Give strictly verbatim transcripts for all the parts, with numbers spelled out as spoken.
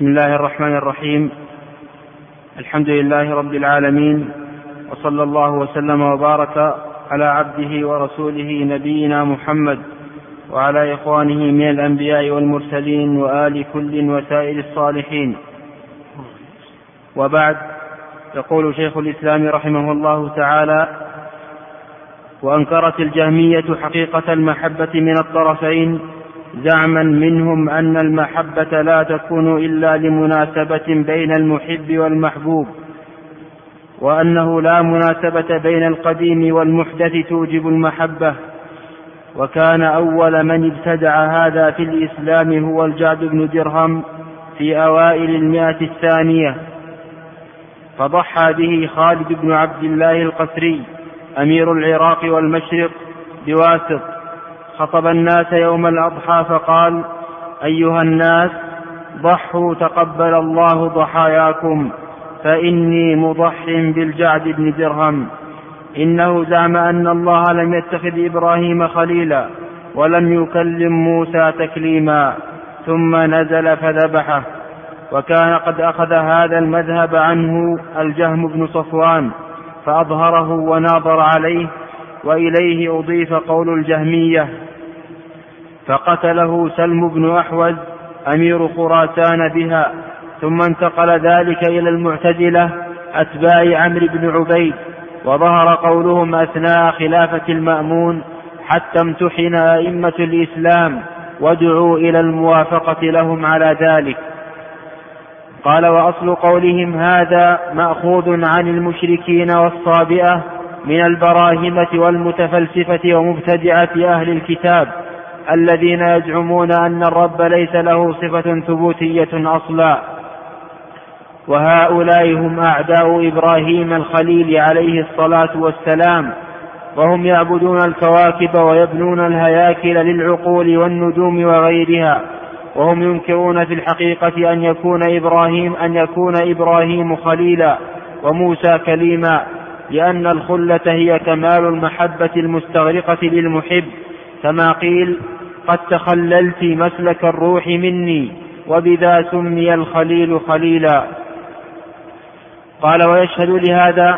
بسم الله الرحمن الرحيم. الحمد لله رب العالمين، وصلى الله وسلم وبارك على عبده ورسوله نبينا محمد وعلى إخوانه من الأنبياء والمرسلين وآل كل وسائر الصالحين. وبعد، يقول شيخ الإسلام رحمه الله تعالى: وأنكرت الجهمية حقيقة المحبة من الطرفين، زعما منهم أن المحبة لا تكون إلا لمناسبة بين المحب والمحبوب، وأنه لا مناسبة بين القديم والمحدث توجب المحبة. وكان أول من ابتدع هذا في الإسلام هو الجعد بن درهم في أوائل المئة الثانية، فضحى به خالد بن عبد الله القسري أمير العراق والمشرق بواسط، خطب الناس يوم الأضحى فقال: أيها الناس، ضحوا تقبل الله ضحاياكم، فإني مضح بالجعد بن درهم. إنه زعم أن الله لم يتخذ إبراهيم خليلا ولم يكلم موسى تكليما، ثم نزل فذبحه. وكان قد أخذ هذا المذهب عنه الجهم بن صفوان فأظهره وناظر عليه، وإليه أضيف قول الجهمية، فقتله سلم بن أحوز أمير خراسان بها. ثم انتقل ذلك إلى المعتزلة أتباع عمرو بن عبيد، وظهر قولهم أثناء خلافة المأمون حتى امتحن أئمة الإسلام ودعوا إلى الموافقة لهم على ذلك. قال: وأصل قولهم هذا مأخوذ عن المشركين والصابئة من البراهمة والمتفلسفة ومبتدعة أهل الكتاب الذين يزعمون أن الرب ليس له صفة ثبوتية أصلا، وهؤلاء هم أعداء إبراهيم الخليل عليه الصلاة والسلام، وهم يعبدون الكواكب ويبنون الهياكل للعقول والنجوم وغيرها، وهم ينكرون في الحقيقة أن يكون إبراهيم أن يكون إبراهيم خليلا وموسى كليما، لأن الخلة هي كمال المحبة المستغرقة للمحب، كما قيل: قد تخللت مسلك الروح مني، وبذا سمي الخليل خليلا. قال: ويشهد لهذا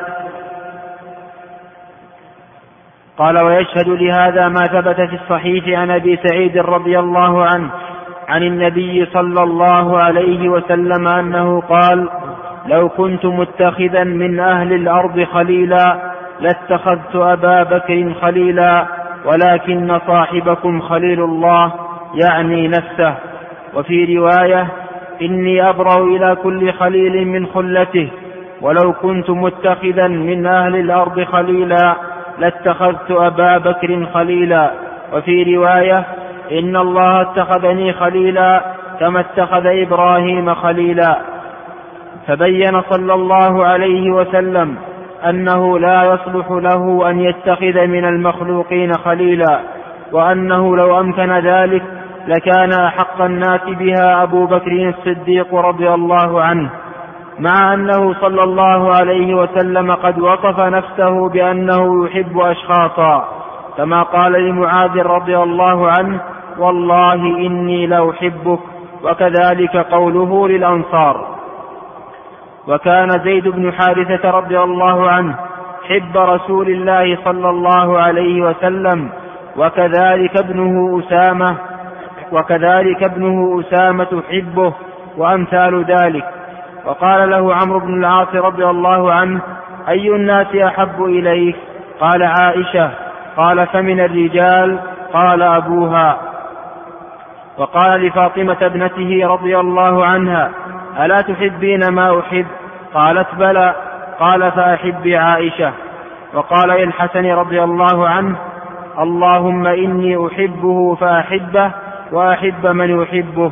قال ويشهد لهذا ما ثبت في الصحيح عن أبي سعيد رضي الله عنه عن النبي صلى الله عليه وسلم أنه قال: لو كنت متخذا من أهل الأرض خليلا لاتخذت أبا بكر خليلا، ولكن صاحبكم خليل الله، يعني نفسه. وفي رواية: إني أبرأ إلى كل خليل من خلته، ولو كنت متخذا من أهل الأرض خليلا لاتخذت أبا بكر خليلا. وفي رواية: إن الله اتخذني خليلا كما اتخذ إبراهيم خليلا. فبين صلى الله عليه وسلم أنه لا يصلح له أن يتخذ من المخلوقين خليلا، وأنه لو أمكن ذلك لكان أحق الناس بها أبو بكر الصديق رضي الله عنه، مع أنه صلى الله عليه وسلم قد وصف نفسه بأنه يحب أشخاصا، كما قال لمعاذ رضي الله عنه: والله إني لأحبك، وكذلك قوله للأنصار. وكان زيد بن حارثة رضي الله عنه حب رسول الله صلى الله عليه وسلم، وكذلك ابنه أسامة وكذلك ابنه أسامة حبه، وأمثال ذلك. وقال له عمرو بن العاص رضي الله عنه: أي الناس أحب إليك؟ قال: عائشة. قال: فمن الرجال؟ قال: أبوها. وقال لفاطمة ابنته رضي الله عنها: ألا تحبين ما أحب؟ قالت: بلى. قال: فأحبي عائشة. وقال للحسن رضي الله عنه: اللهم إني أحبه فأحبه، وأحب من يحبه.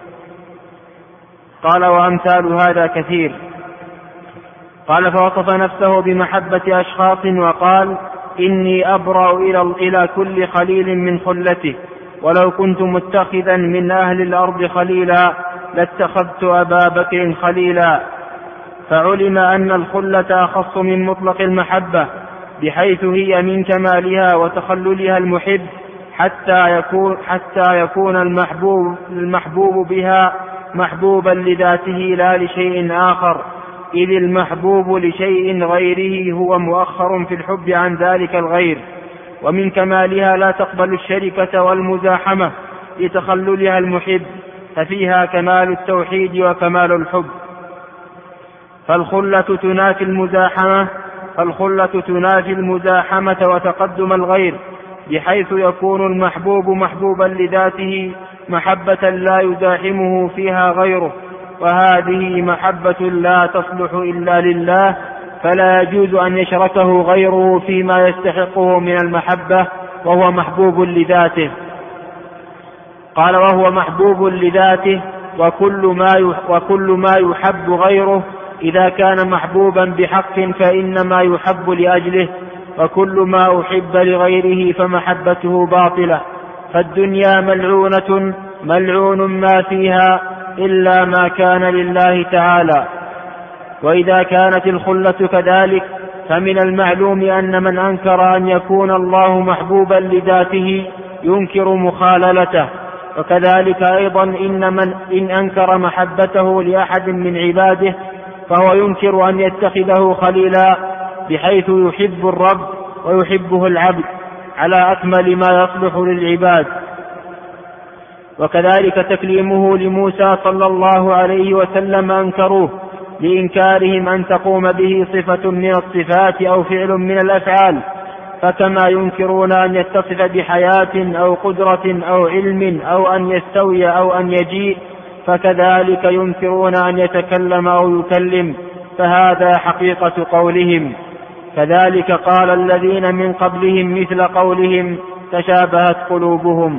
قال: وأمثال هذا كثير. قال: فوصف نفسه بمحبة أشخاص وقال: إني أبرأ إلى كل خليل من خلته، ولو كنت متخذا من أهل الأرض خليلا لاتخذت أبا بكر خليلا. فعلم أن الخلة أخص من مطلق المحبة، بحيث هي من كمالها وتخللها المحب حتى يكون, حتى يكون المحبوب, المحبوب بها محبوبا لذاته لا لشيء آخر، إذ المحبوب لشيء غيره هو مؤخر في الحب عن ذلك الغير. ومن كمالها لا تقبل الشركة والمزاحمة لتخللها المحب، ففيها كمال التوحيد وكمال الحب. فالخلة تنافي المزاحمة فالخلة تنافي المزاحمة وتقدم الغير، بحيث يكون المحبوب محبوبا لذاته محبة لا يزاحمه فيها غيره، وهذه محبة لا تصلح إلا لله، فلا يجوز أن يشركه غيره فيما يستحقه من المحبة وهو محبوب لذاته. قال: وهو محبوب لذاته، وكل ما وكل ما يحب غيره إذا كان محبوبا بحق فإنما يحب لأجله، وكل ما أحب لغيره فمحبته باطلة. فالدنيا ملعونة ملعون ما فيها إلا ما كان لله تعالى. وإذا كانت الخلة كذلك فمن المعلوم أن من أنكر أن يكون الله محبوبا لذاته ينكر مخاللته. وكذلك أيضا إن من إن أنكر محبته لأحد من عباده فهو ينكر أن يتخذه خليلا، بحيث يحب الرب ويحبه العبد على أكمل ما يصلح للعباد. وكذلك تكليمه لموسى صلى الله عليه وسلم أنكروه لإنكارهم أن تقوم به صفة من الصفات أو فعل من الأفعال، فكما ينكرون أن يتصف بحياة أو قدرة أو علم أو أن يستوي أو أن يجيء، فكذلك ينكرون أن يتكلم أو يكلم، فهذا حقيقة قولهم. كذلك قال الذين من قبلهم مثل قولهم تشابهت قلوبهم.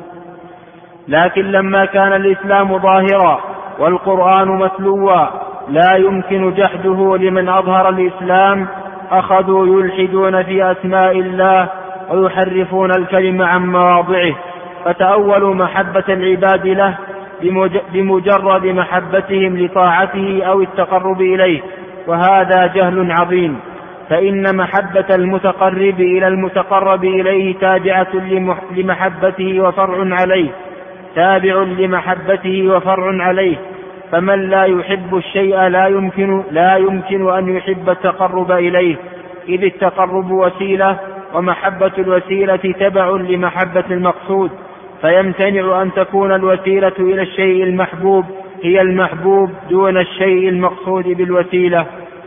لكن لما كان الإسلام ظاهرا والقرآن متلوا لا يمكن جحده لمن أظهر الإسلام، أخذوا يلحدون في أسماء الله ويحرفون الكلم عن مواضعه، فتأولوا محبة العباد له بمجرد محبتهم لطاعته أو التقرب إليه، وهذا جهل عظيم. فإن محبة المتقرب إلى المتقرب إليه تابعة لمحبته وفرع عليه تابع لمحبته وفرع عليه فمن لا يحب الشيء لا يمكن, لا يمكن أن يحب التقرب إليه، إذ التقرب وسيلة ومحبة الوسيلة تبع لمحبة المقصود، فيمتنع أن تكون الوسيلة إلى الشيء المحبوب هي المحبوب دون الشيء المقصود بالوسيلة.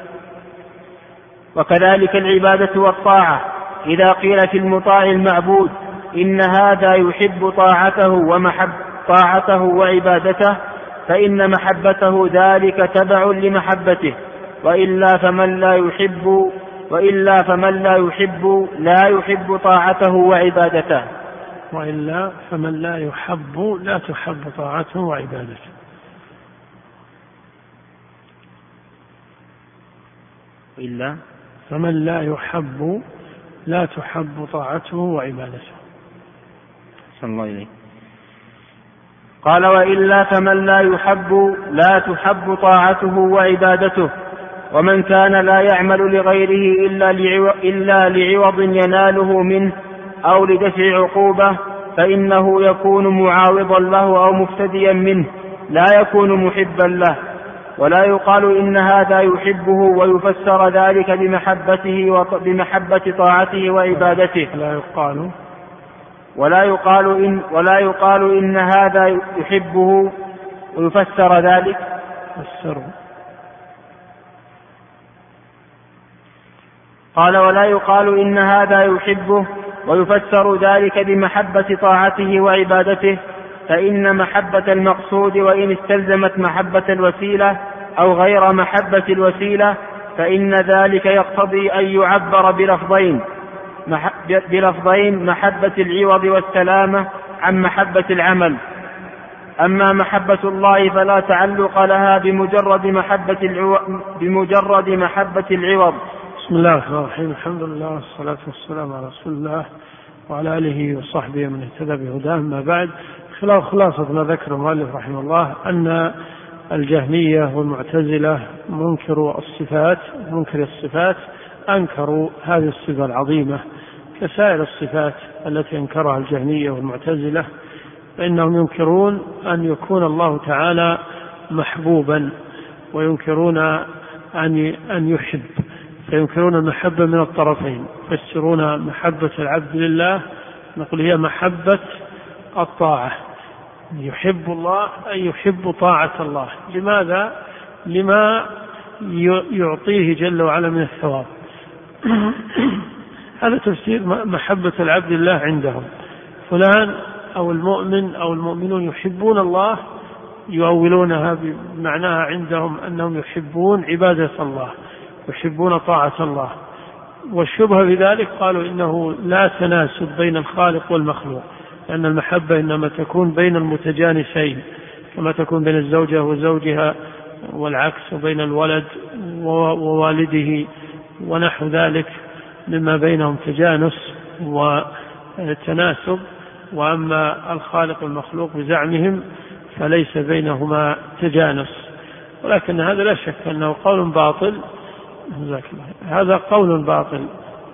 وكذلك العبادة والطاعة، إذا قيل في المطاع المعبود إن هذا يحب طاعته ومحب طاعته وعبادته، فإن محبته ذلك تبع لمحبته، وإلا فمن لا يحب وإلا فمن لا يحب لا يحب طاعته وعبادته وإلا فمن لا يحب لا تحب طاعته وعبادته إلا فمن لا يحب لا تحب طاعته وعبادته. صلى الله عليه. قال: وإلا فمن لا يحب لا تحب طاعته وعبادته. ومن كان لا يعمل لغيره إلا لعوض, إلا لعوض يناله منه أو لدفع عقوبة فإنه يكون معاوضا له أو مفتديا منه، لا يكون محبا له. ولا يقال إن هذا يحبه ويفسر ذلك بمحبته وبمحبة طاعته وعبادته. لا يقال ولا يقال إن ولا يقال إن هذا يحبه ويفسر ذلك فسر. قال: ولا يقال إن هذا يحبه ويفسر ذلك بمحبة طاعته وعبادته، فإن محبة المقصود وإن استلزمت محبة الوسيلة أو غير محبة الوسيلة فإن ذلك يقتضي أن يعبر بلفظين بلفظين محبة العوض والسلامة عن محبة العمل. أما محبة الله فلا تعلق لها بمجرد محبة العوض, بمجرد محبة العوض. بسم الله الرحمن الرحيم. الحمد لله والصلاة والسلام على رسول الله وعلى آله وصحبه من اهتدى بهداه. ما بعد، خلاصة ما ذكر المؤلف رحمه الله أن الجهمية والمعتزلة منكروا الصفات منكر الصفات أنكروا هذه الصفة العظيمة كسائر الصفات التي أنكرها الجهمية والمعتزلة، فإنهم ينكرون أن يكون الله تعالى محبوبا، وينكرون أن أن يحب، فينكرون المحبة من الطرفين. يفسرون محبة العبد لله نقول هي محبة الطاعة، يحب الله أي يحب طاعة الله. لماذا؟ لما يعطيه جل وعلا من الثواب. هذا تفسير محبة العبد لله عندهم. فلان أو المؤمن أو المؤمنون يحبون الله، يؤولونها بمعناها عندهم أنهم يحبون عبادة الله، يحبون طاعة الله. والشبهة بذلك قالوا إنه لا تناسب بين الخالق والمخلوق، لأن المحبة إنما تكون بين المتجانسين، كما تكون بين الزوجة وزوجها، والعكس بين الولد ووالده ونحو ذلك مما بينهم تجانس وتناسب. وأما الخالق والمخلوق بزعمهم فليس بينهما تجانس. ولكن هذا لا شك أنه قول باطل، هذا قول باطل،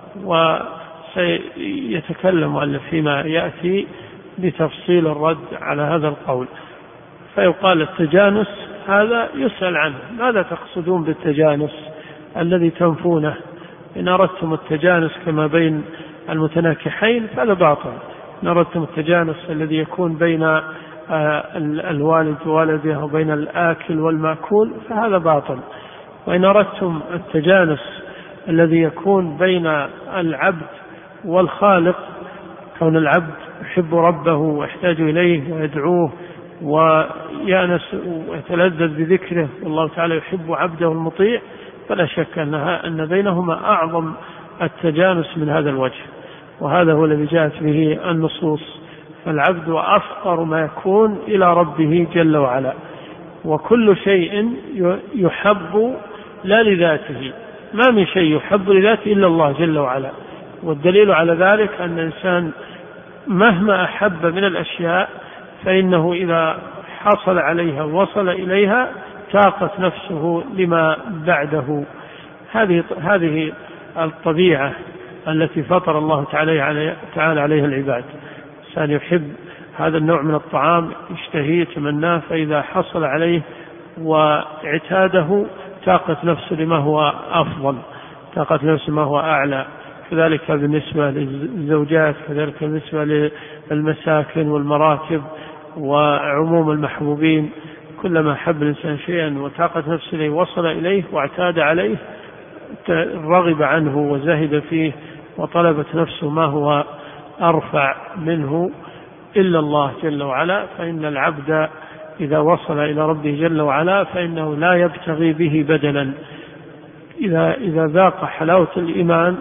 وسيتكلم مؤلف فيما يأتي بتفصيل الرد على هذا القول. فيقال التجانس هذا يسأل عنه، ماذا تقصدون بالتجانس الذي تنفونه؟ إن أردتم التجانس كما بين المتناكحين فهذا باطل. إن أردتم التجانس الذي يكون بين الوالد وولده وبين الآكل والمأكول فهذا باطل. وإن أردتم التجانس الذي يكون بين العبد والخالق، كون العبد يحب ربه ويحتاج إليه ويدعوه ويأنس ويتلذذ بذكره، والله تعالى يحب عبده المطيع، فلا شك أنها أن بينهما أعظم التجانس من هذا الوجه. وهذا هو الذي جاءت به النصوص. فالعبد أفقر ما يكون إلى ربه جل وعلا، وكل شيء يحب لا لذاته، ما من شيء يحب لذاته إلا الله جل وعلا. والدليل على ذلك أن الإنسان مهما أحب من الأشياء فإنه إذا حصل عليها وصل إليها تاقت نفسه لما بعده. هذه هذه الطبيعة التي فطر الله تعالى تعالى عليها العباد. الإنسان يحب هذا النوع من الطعام، يشتهيه يتمناه، فإذا حصل عليه واعتاده تاقت نفسه لما هو أفضل، تاقت نفسه ما هو أعلى. كذلك بالنسبة للزوجات، كذلك بالنسبة للمساكن والمراكب وعموم المحبوبين. كلما حب الإنسان شيئا وتاقت نفسه إليه وصل إليه واعتاد عليه رغب عنه وزهد فيه، وطلبت نفسه ما هو أرفع منه إلا الله جل وعلا. فإن العبد إذا وصل إلى ربه جل وعلا فإنه لا يبتغي به بدلا. إذا, إذا ذاق حلاوة الإيمان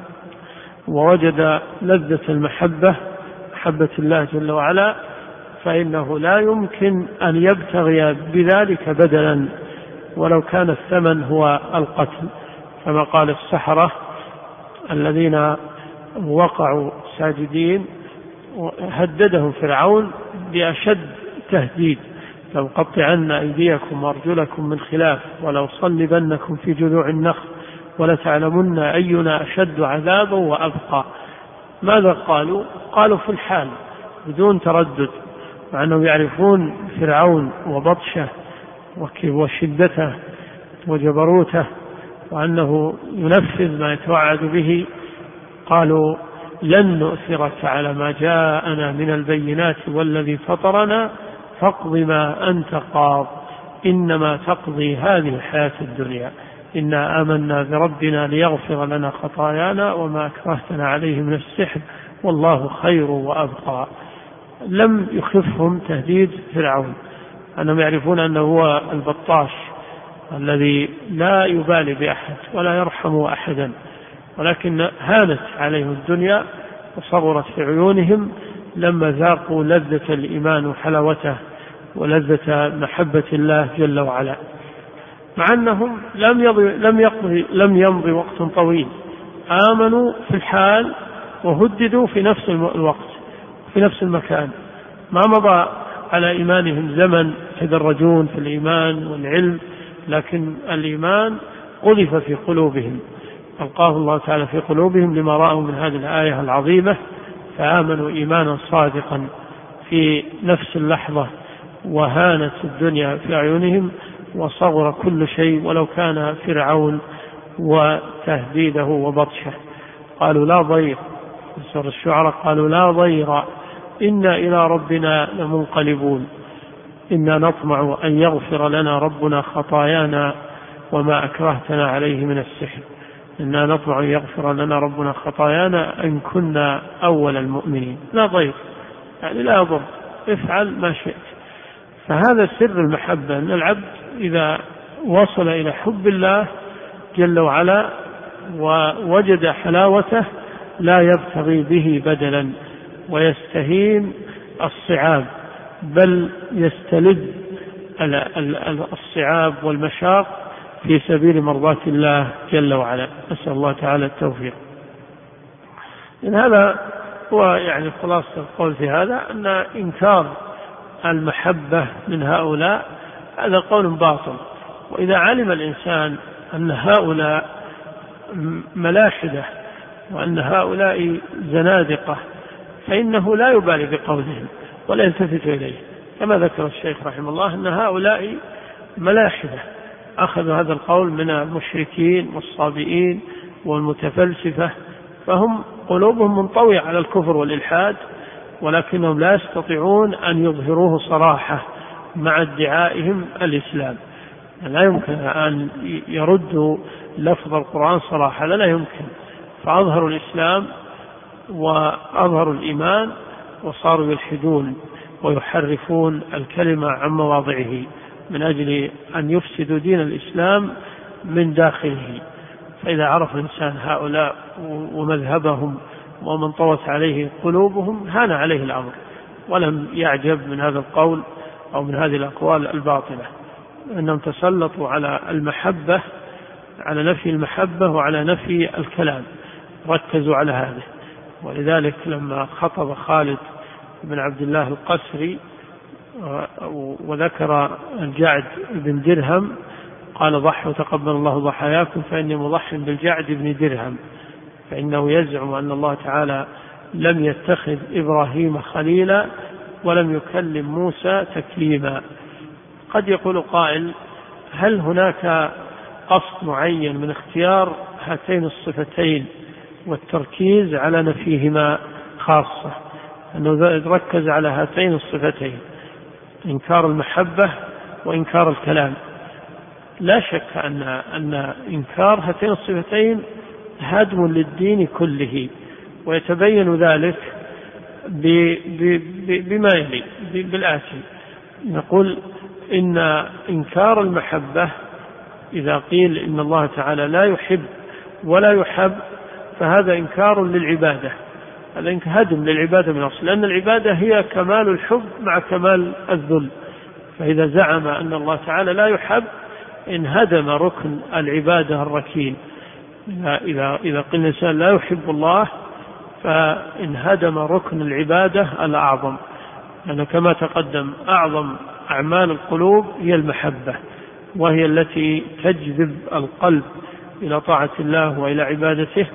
ووجد لذة المحبة، محبة الله جل وعلا، فإنه لا يمكن أن يبتغي بذلك بدلا ولو كان الثمن هو القتل، كما قال السحرة الذين وقعوا ساجدين هددهم فرعون بأشد تهديد: لو قطعن أيديكم وأرجلكم من خلاف ولو صلبنكم في جذوع النخل ولتعلمن أينا أشد عذابا وأبقى. ماذا قالوا؟ قالوا في الحال بدون تردد، مع أنهم يعرفون فرعون وبطشه وشدته وجبروته وأنه ينفذ ما يتوعد به. قالوا: لن نؤثرك على ما جاءنا من البينات والذي فطرنا فاقض ما أنت قاض إنما تقضي هذه الحياة الدنيا إنا آمنا بربنا ليغفر لنا خطايانا وما أكرهتنا عليه من السحر والله خير وأبقى. لم يخفهم تهديد فرعون، أنهم يعرفون أنه هو البطاش الذي لا يبالي بأحد ولا يرحم أحدا، ولكن هانت عليهم الدنيا وصغرت في عيونهم لما ذاقوا لذة الإيمان وحلاوته ولذة محبة الله جل وعلا. مع أنهم لم يضي لم يقضي لم يمضي وقت طويل، آمنوا في الحال وهددوا في نفس الوقت في نفس المكان، ما مضى على إيمانهم زمن يتدرجون في الإيمان والعلم، لكن الإيمان قذف في قلوبهم، ألقاه الله تعالى في قلوبهم لما رأوا من هذه الآية العظيمة، فآمنوا إيمانا صادقا في نفس اللحظة وهانت الدنيا في أعينهم وصغر كل شيء ولو كان فرعون وتهديده وبطشه. قالوا لا ضير، سورة الشعراء قالوا لا ضير إنا إلى ربنا لمنقلبون إنا نطمع أن يغفر لنا ربنا خطايانا وما أكرهتنا عليه من السحر إنا نطمع أن يغفر لنا ربنا خطايانا إن كنا أول المؤمنين. لا ضير يعني لا يضر، افعل ما شئت. فهذا سر المحبة، أن العبد إذا وصل إلى حب الله جل وعلا ووجد حلاوته لا يبتغي به بدلا ويستهين الصعاب، بل يستلذ الصعاب والمشاق في سبيل مرضاة الله جل وعلا. أسأل الله تعالى التوفيق. إن هذا هو يعني خلاصة القول في هذا، أن إنكار المحبة من هؤلاء هذا قول باطل. وإذا علم الإنسان أن هؤلاء ملاحدة وأن هؤلاء زنادقة فإنه لا يبالي بقولهم ولا يلتفت إليه، كما ذكر الشيخ رحمه الله أن هؤلاء ملاحدة أخذوا هذا القول من المشركين والصابئين والمتفلسفة، فهم قلوبهم منطوية على الكفر والإلحاد ولكنهم لا يستطيعون أن يظهروه صراحة مع ادعائهم الإسلام. لا يمكن أن يردوا لفظ القرآن صراحة، لا يمكن. فأظهروا الإسلام وأظهروا الإيمان وصاروا يلحدون ويحرفون الكلمة عن مواضعه من أجل أن يفسدوا دين الإسلام من داخله. فإذا عرف الإنسان هؤلاء ومذهبهم ومن طوت عليه قلوبهم هان عليه الأمر ولم يعجب من هذا القول أو من هذه الأقوال الباطلة، أنهم تسلطوا على المحبة، على نفي المحبة وعلى نفي الكلام، ركزوا على هذا. ولذلك لما خطب خالد بن عبد الله القسري وذكر الجعد بن درهم قال ضحوا تقبل الله ضحاياكم فإني مضح بالجعد بن درهم، فإنه يزعم أن الله تعالى لم يتخذ إبراهيم خليلا ولم يكلم موسى تكليما. قد يقول قائل هل هناك قصد معين من اختيار هاتين الصفتين والتركيز على نفيهما خاصة، أنه ركز على هاتين الصفتين إنكار المحبة وإنكار الكلام؟ لا شك أن أن إنكار هاتين الصفتين هدم للدين كله، ويتبين ذلك بما يلي بالآتي. نقول إن إنكار المحبة إذا قيل إن الله تعالى لا يحب ولا يحب فهذا إنكار للعبادة، هذا هدم للعبادة من أصل، لأن العبادة هي كمال الحب مع كمال الذل. فإذا زعم أن الله تعالى لا يحب انهدم ركن العبادة الركين. إذا إذا قيل الإنسان لا يحب الله فانهدم ركن العبادة الأعظم، لأنه كما تقدم أعظم أعمال القلوب هي المحبة، وهي التي تجذب القلب إلى طاعة الله وإلى عبادته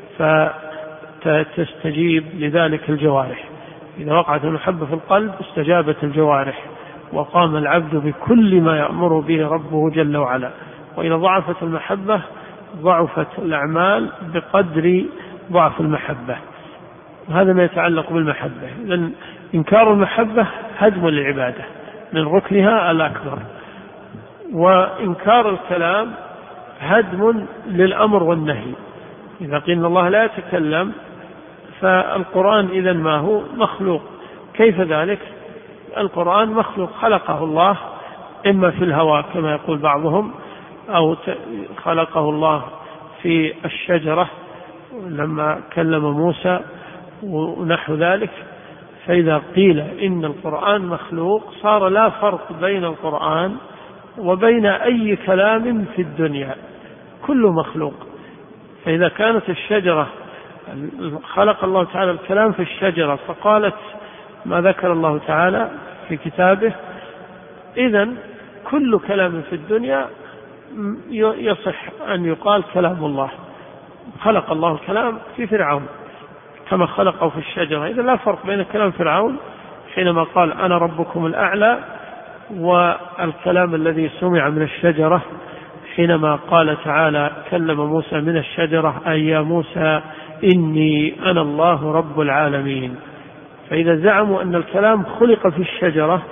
فتستجيب لذلك الجوارح. إذا وقعت المحبة في القلب استجابت الجوارح وقام العبد بكل ما يأمر به ربه جل وعلا. وإذا ضعفت المحبة ضعفت الأعمال بقدر ضعف المحبة. هذا ما يتعلق بالمحبة. لأن إنكار المحبة هدم للعبادة من ركنها الأكبر، وإنكار الكلام هدم للأمر والنهي. إذا قيل إن الله لا يتكلم فالقرآن إذن ما هو مخلوق. كيف ذلك؟ القرآن مخلوق خلقه الله إما في الهواء كما يقول بعضهم، أو خلقه الله في الشجرة لما كلم موسى ونحو ذلك. فإذا قيل إن القرآن مخلوق صار لا فرق بين القرآن وبين أي كلام في الدنيا، كله مخلوق. فإذا كانت الشجرة خلق الله تعالى الكلام في الشجرة فقالت ما ذكر الله تعالى في كتابه، إذن كل كلام في الدنيا يصح أن يقال كلام الله. خلق الله الكلام في فرعون كما خلقه في الشجرة، إذا لا فرق بين كلام فرعون حينما قال أنا ربكم الأعلى، والكلام الذي سمع من الشجرة حينما قال تعالى كلم موسى من الشجرة أي يا موسى إني أنا الله رب العالمين. فإذا زعموا أن الكلام خلق في الشجرة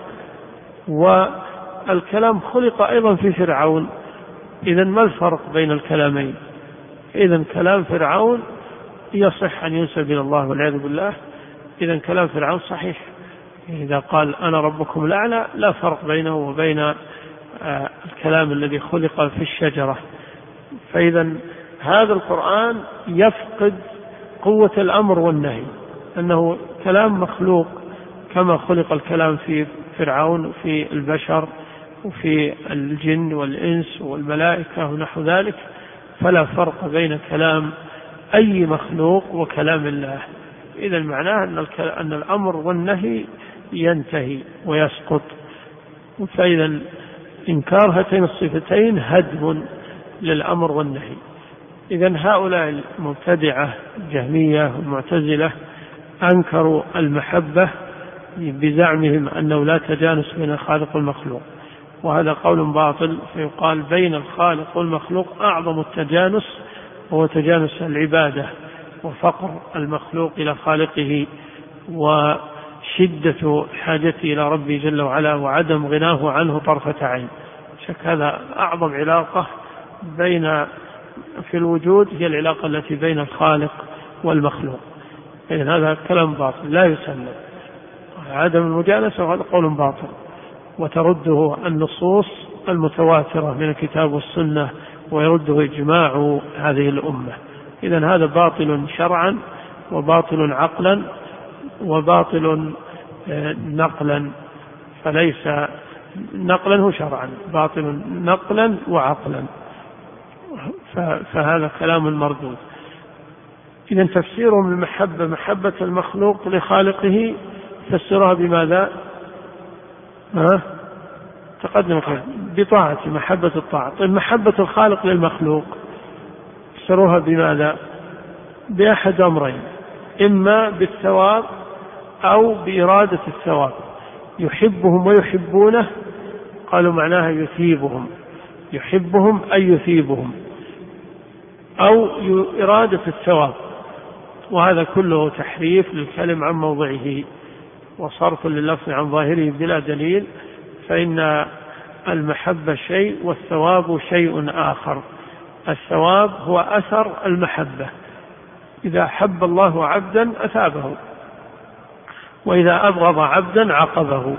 والكلام خلق أيضا في فرعون، إذن ما الفرق بين الكلامين؟ إذن كلام فرعون يصح أن ينسب إلى الله والعياذ بالله، إذن كلام فرعون صحيح. إذا قال أنا ربكم الأعلى لا فرق بينه وبين الكلام الذي خلق في الشجرة. فإذا هذا القرآن يفقد قوة الأمر والنهي، أنه كلام مخلوق كما خلق الكلام في فرعون وفي البشر وفي الجن والإنس والملائكة ونحو ذلك، فلا فرق بين كلام أي مخلوق وكلام الله. إذا معناه أن الأمر والنهي ينتهي ويسقط. فإذا إنكار هاتين الصفتين هدم للأمر والنهي. إذا هؤلاء المبتدعة الجهمية والمعتزلة أنكروا المحبة بزعمهم أنه لا تجانس بين الخالق والمخلوق، وهذا قول باطل. فيقال بين الخالق والمخلوق أعظم التجانس هو تجانس العبادة وفقر المخلوق إلى خالقه وشدة حاجته إلى ربه جل وعلا وعدم غناه عنه طرفة عين. شك هذا أعظم علاقة بين في الوجود هي العلاقة التي بين الخالق والمخلوق. إذن هذا كلام باطل لا يسلم. عدم المجانسة هذا قول باطل، وترده النصوص المتواترة من الكتاب والسنة ويرده إجماع هذه الأمة. إذن هذا باطل شرعا وباطل عقلا وباطل نقلا، فليس نقلا هو شرعا، باطل نقلا وعقلا، فهذا كلام مردود. إذن تفسيرهم المحبة محبة المخلوق لخالقه فسرها بماذا؟ ها؟ تقدم بطاعة، محبة الطاعة. طيب محبة الخالق للمخلوق فسروها بماذا؟ بأحد أمرين، إما بالثواب أو بإرادة الثواب. يحبهم ويحبونه قالوا معناها يثيبهم، يحبهم أي يثيبهم، أو إرادة الثواب، وهذا كله تحريف للكلم عن موضعه وصرف لللفظ عن ظاهره بلا دليل. فإن المحبة شيء والثواب شيء آخر. الثواب هو أثر المحبة، إذا حب الله عبدا أثابه، وإذا أبغض عبدا عاقبه.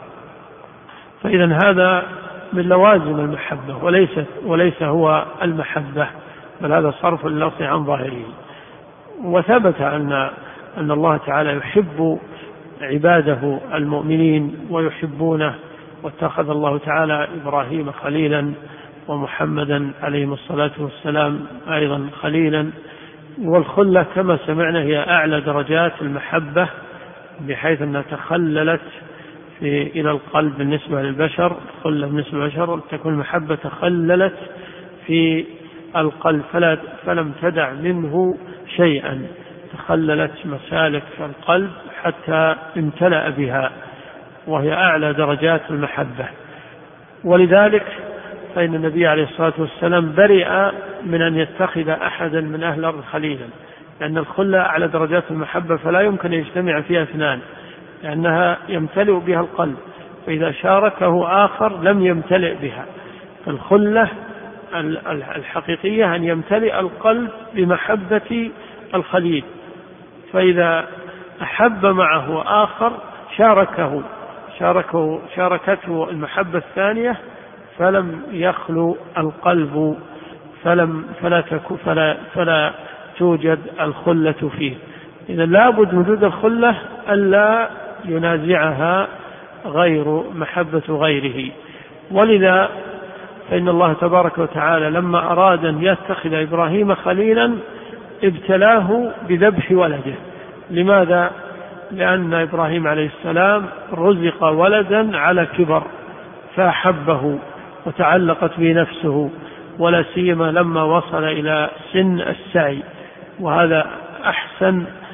فإذا هذا من لوازم المحبة وليس, وليس هو المحبة، بل هذا صرف اللفظ عن ظاهره. وثبت أن, أن الله تعالى يحب عباده المؤمنين ويحبونه، واتخذ الله تعالى إبراهيم خليلا ومحمدا عليه الصلاة والسلام أيضا خليلا. والخلة كما سمعنا هي أعلى درجات المحبة، بحيث أنها تخللت في إلى القلب بالنسبة للبشر. خلة بالنسبة للبشر تكون المحبة تخللت في القلب فلا فلم تدع منه شيئا، تخللت مسالك في القلب حتى امتلأ بها، وهي أعلى درجات المحبة. ولذلك فإن النبي عليه الصلاة والسلام برئ من أن يتخذ أحدا من أهل الأرض خليلا، لأن الخلة أعلى درجات المحبة فلا يمكن أن يجتمع فيها اثنان، لأنها يمتلئ بها القلب، فإذا شاركه آخر لم يمتلئ بها. الخلة الحقيقية أن يمتلئ القلب بمحبة الخليل، فإذا أحب معه آخر شاركه شاركه شاركته المحبة الثانية فلم يخلو القلب، فلم فلا تكو فلا فلا توجد الخلة فيه. إذا لابد وجود الخلة ألا ينازعها غير محبة غيره. ولذا فإن الله تبارك وتعالى لما أراد أن يتخذ إبراهيم خليلا ابتلاه بذبح ولده. لماذا؟ لأن إبراهيم عليه السلام رزق ولدا على كبر فأحبه وتعلقت به نفسه، ولا سيما لما وصل إلى سن السعي، وهذا أحسن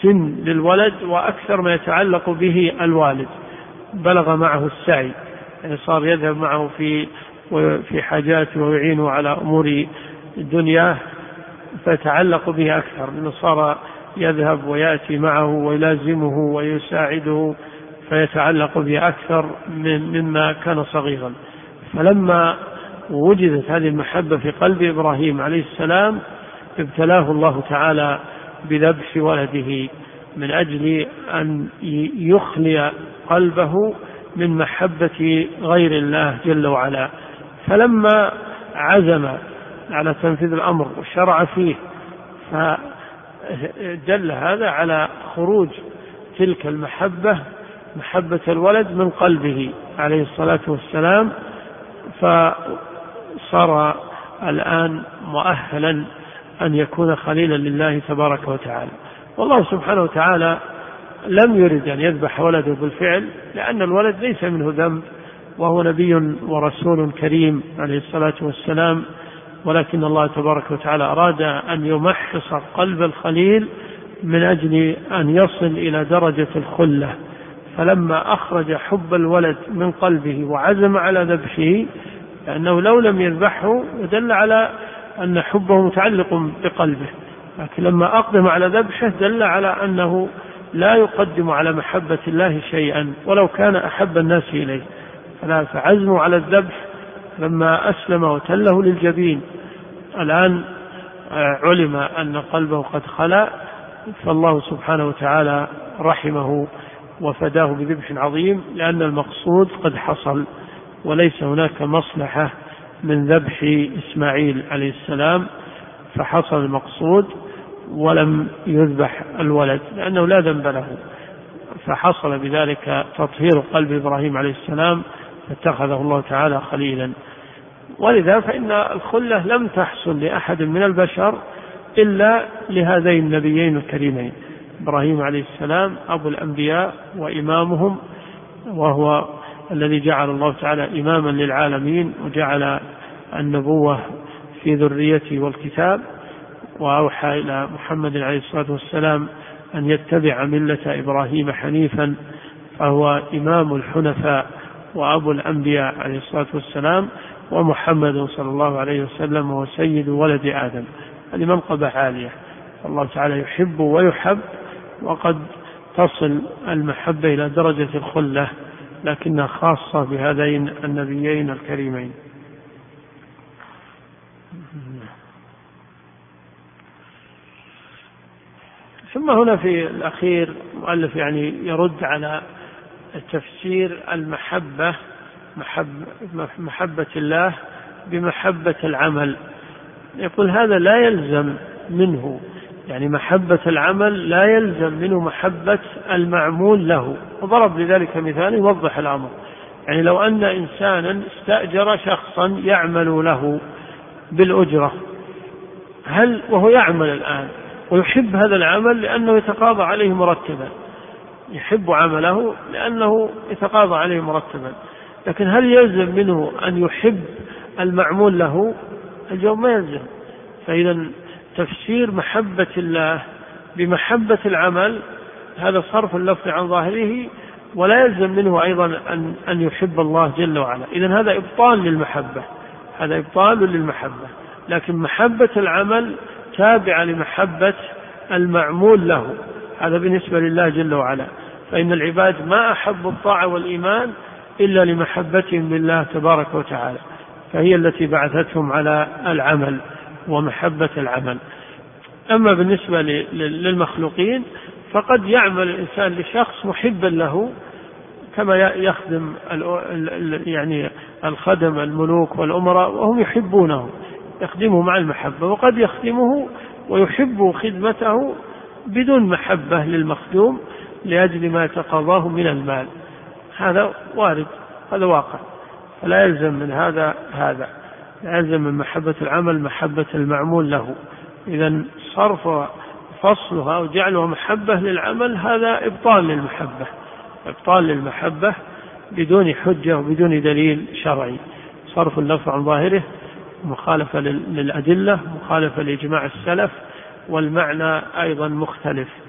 سن للولد وأكثر ما يتعلق به الوالد، بلغ معه السعي، يعني صار يذهب معه في في حاجاته ويعينه على أمور الدنيا، فيتعلق به أكثر، لأنه صار يذهب ويأتي معه ويلازمه ويساعده، فيتعلق به أكثر من مما كان صغيرا. فلما وجدت هذه المحبة في قلب إبراهيم عليه السلام ابتلاه الله تعالى بذبح ولده من أجل أن يخلي قلبه من محبة غير الله جل وعلا. فلما عزم على تنفيذ الأمر وشرع فيه فدل هذا على خروج تلك المحبة، محبة الولد، من قلبه عليه الصلاة والسلام، فصار الآن مؤهلا أن يكون خليلا لله تبارك وتعالى. والله سبحانه وتعالى لم يرد أن يذبح ولده بالفعل، لأن الولد ليس منه ذنب، وهو نبي ورسول كريم عليه الصلاة والسلام، ولكن الله تبارك وتعالى أراد أن يمحص قلب الخليل من أجل أن يصل إلى درجة الخلة. فلما أخرج حب الولد من قلبه وعزم على ذبحه، لأنه لو لم يذبحه دل على أن حبه متعلق بقلبه، لكن لما أقدم على ذبحه دل على أنه لا يقدم على محبة الله شيئا ولو كان أحب الناس إليه. فلا فعزمه على الذبح لما أسلم وتله للجبين، الآن علم أن قلبه قد خلا، فالله سبحانه وتعالى رحمه وفداه بذبح عظيم، لأن المقصود قد حصل، وليس هناك مصلحة من ذبح إسماعيل عليه السلام، فحصل المقصود ولم يذبح الولد لأنه لا ذنب له، فحصل بذلك تطهير قلب إبراهيم عليه السلام، فاتخذه الله تعالى خليلا. ولذا فإن الخلة لم تحصل لأحد من البشر إلا لهذين النبيين الكريمين، إبراهيم عليه السلام أبو الأنبياء وإمامهم، وهو الذي جعل الله تعالى إماما للعالمين وجعل النبوة في ذريته والكتاب، وأوحى إلى محمد عليه الصلاة والسلام أن يتبع ملة إبراهيم حنيفا، فهو إمام الحنفاء وأبو الأنبياء عليه الصلاة والسلام، ومحمد صلى الله عليه وسلم هو سيد ولد آدم. هذه منقبة عالية، الله تعالى يحب ويحب، وقد تصل المحبة إلى درجة الخلة، لكنها خاصة بهذين النبيين الكريمين. ثم هنا في الأخير المؤلف يعني يرد على تفسير المحبة محبة الله بمحبة العمل. يقول هذا لا يلزم منه، يعني محبة العمل لا يلزم منه محبة المعمول له. وضرب لذلك مثال يوضح الأمر، يعني لو أن إنسانا استأجر شخصا يعمل له بالأجرة، هل وهو يعمل الآن ويحب هذا العمل لأنه يتقاضى عليه مرتبا، يحب عمله لأنه يتقاضى عليه مرتبا، لكن هل يلزم منه أن يحب المعمول له؟ الجواب ما يلزم. فإذا تفسير محبة الله بمحبة العمل هذا صرف اللفظ عن ظاهره، ولا يلزم منه أيضا أن, أن يحب الله جل وعلا. إذن هذا إبطال للمحبة، هذا إبطال للمحبة، لكن محبة العمل تابعة لمحبة المعمول له، هذا بالنسبة لله جل وعلا. فإن العباد ما أحبوا الطاعة والإيمان إلا لمحبتهم لله تبارك وتعالى، فهي التي بعثتهم على العمل ومحبة العمل. أما بالنسبة للمخلوقين فقد يعمل الإنسان لشخص محبا له، كما يخدم يعني الخدم الملوك والأمراء وهم يحبونه، يخدمه مع المحبة، وقد يخدمه ويحب خدمته بدون محبة للمخدوم لأجل ما يتقاضاه من المال. هذا وارد، هذا واقع، فلا يلزم من هذا هذا لا يلزم من محبة العمل محبة المعمول له. إذن صرف فصلها وجعلها محبة للعمل هذا إبطال للمحبة، إبطال للمحبة بدون حجة وبدون دليل شرعي، صرف اللفظ عن ظاهره، مخالفة للأدلة، مخالفة لإجماع السلف، والمعنى أيضا مختلف.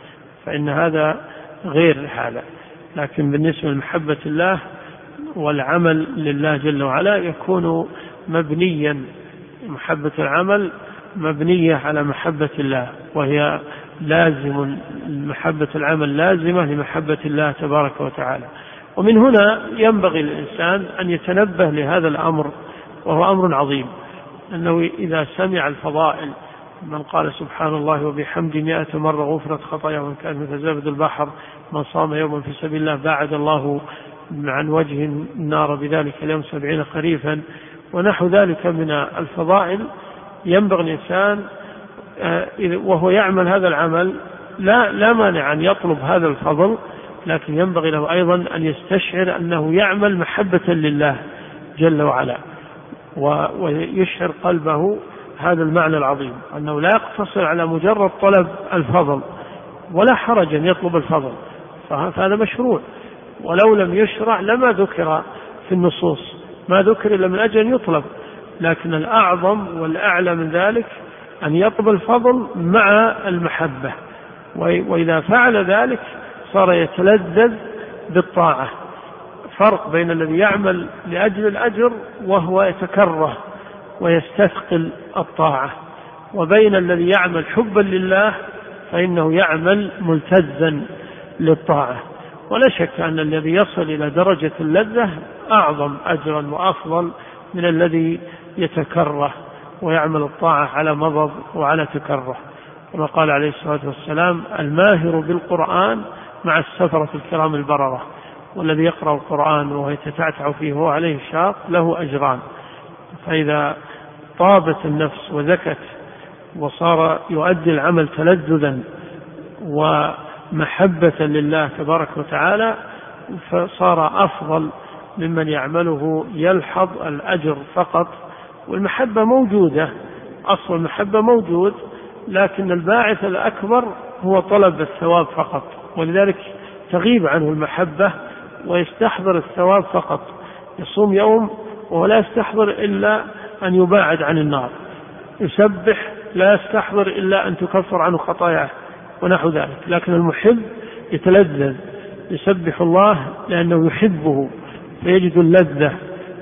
فإن هذا غير هذا. لكن بالنسبة لمحبة الله والعمل لله جل وعلا يكون مبنيا، محبة العمل مبنية على محبة الله، وهي لازم، محبة العمل لازمة لمحبة الله تبارك وتعالى. ومن هنا ينبغي للإنسان أن يتنبه لهذا الأمر، وهو أمر عظيم، أنه إذا سمع الفضائل، من قال سبحان الله وبحمده مئة مرة غفرت خطايا وإن كان مثل زبد البحر، من صام يوما في سبيل الله باعد الله عن وجه النار بذلك اليوم سبعين خريفا، ونحو ذلك من الفضائل. ينبغي الإنسان وهو يعمل هذا العمل لا, لا مانع أن يطلب هذا الفضل، لكن ينبغي له أيضا أن يستشعر أنه يعمل محبة لله جل وعلا، ويشعر قلبه هذا المعنى العظيم، أنه لا يقتصر على مجرد طلب الفضل، ولا حرج أن يطلب الفضل، فهذا مشروع، ولو لم يشرع لما ذكر في النصوص، ما ذكر إلا من أجل أن يطلب. لكن الأعظم والأعلى من ذلك أن يطلب الفضل مع المحبة، وإذا فعل ذلك صار يتلذذ بالطاعة. فرق بين الذي يعمل لأجل الأجر وهو يتكره ويستثقل الطاعة، وبين الذي يعمل حبا لله فإنه يعمل ملتزا للطاعة. ولا شك أن الذي يصل إلى درجة اللذة أعظم أجرا وأفضل من الذي يتكره ويعمل الطاعة على مضض وعلى تكره، كما قال عليه الصلاة والسلام: الماهر بالقرآن مع السفرة الكرام البررة، والذي يقرأ القرآن وهو يتتعتع فيه وهو عليه شاق له أجران. فإذا طابت النفس وزكت وصار يؤدي العمل تلذذا ومحبة لله تبارك وتعالى، فصار أفضل ممن يعمله يلحظ الأجر فقط. والمحبة موجودة، أصل المحبة موجود، لكن الباعث الأكبر هو طلب الثواب فقط، ولذلك تغيب عنه المحبة ويستحضر الثواب فقط. يصوم يوم ولا يستحضر إلا أن يباعد عن النار، يسبح لا يستحضر إلا أن تكفر عنه خطاياه ونحو ذلك. لكن المحب يتلذذ، يسبح الله لأنه يحبه فيجد اللذة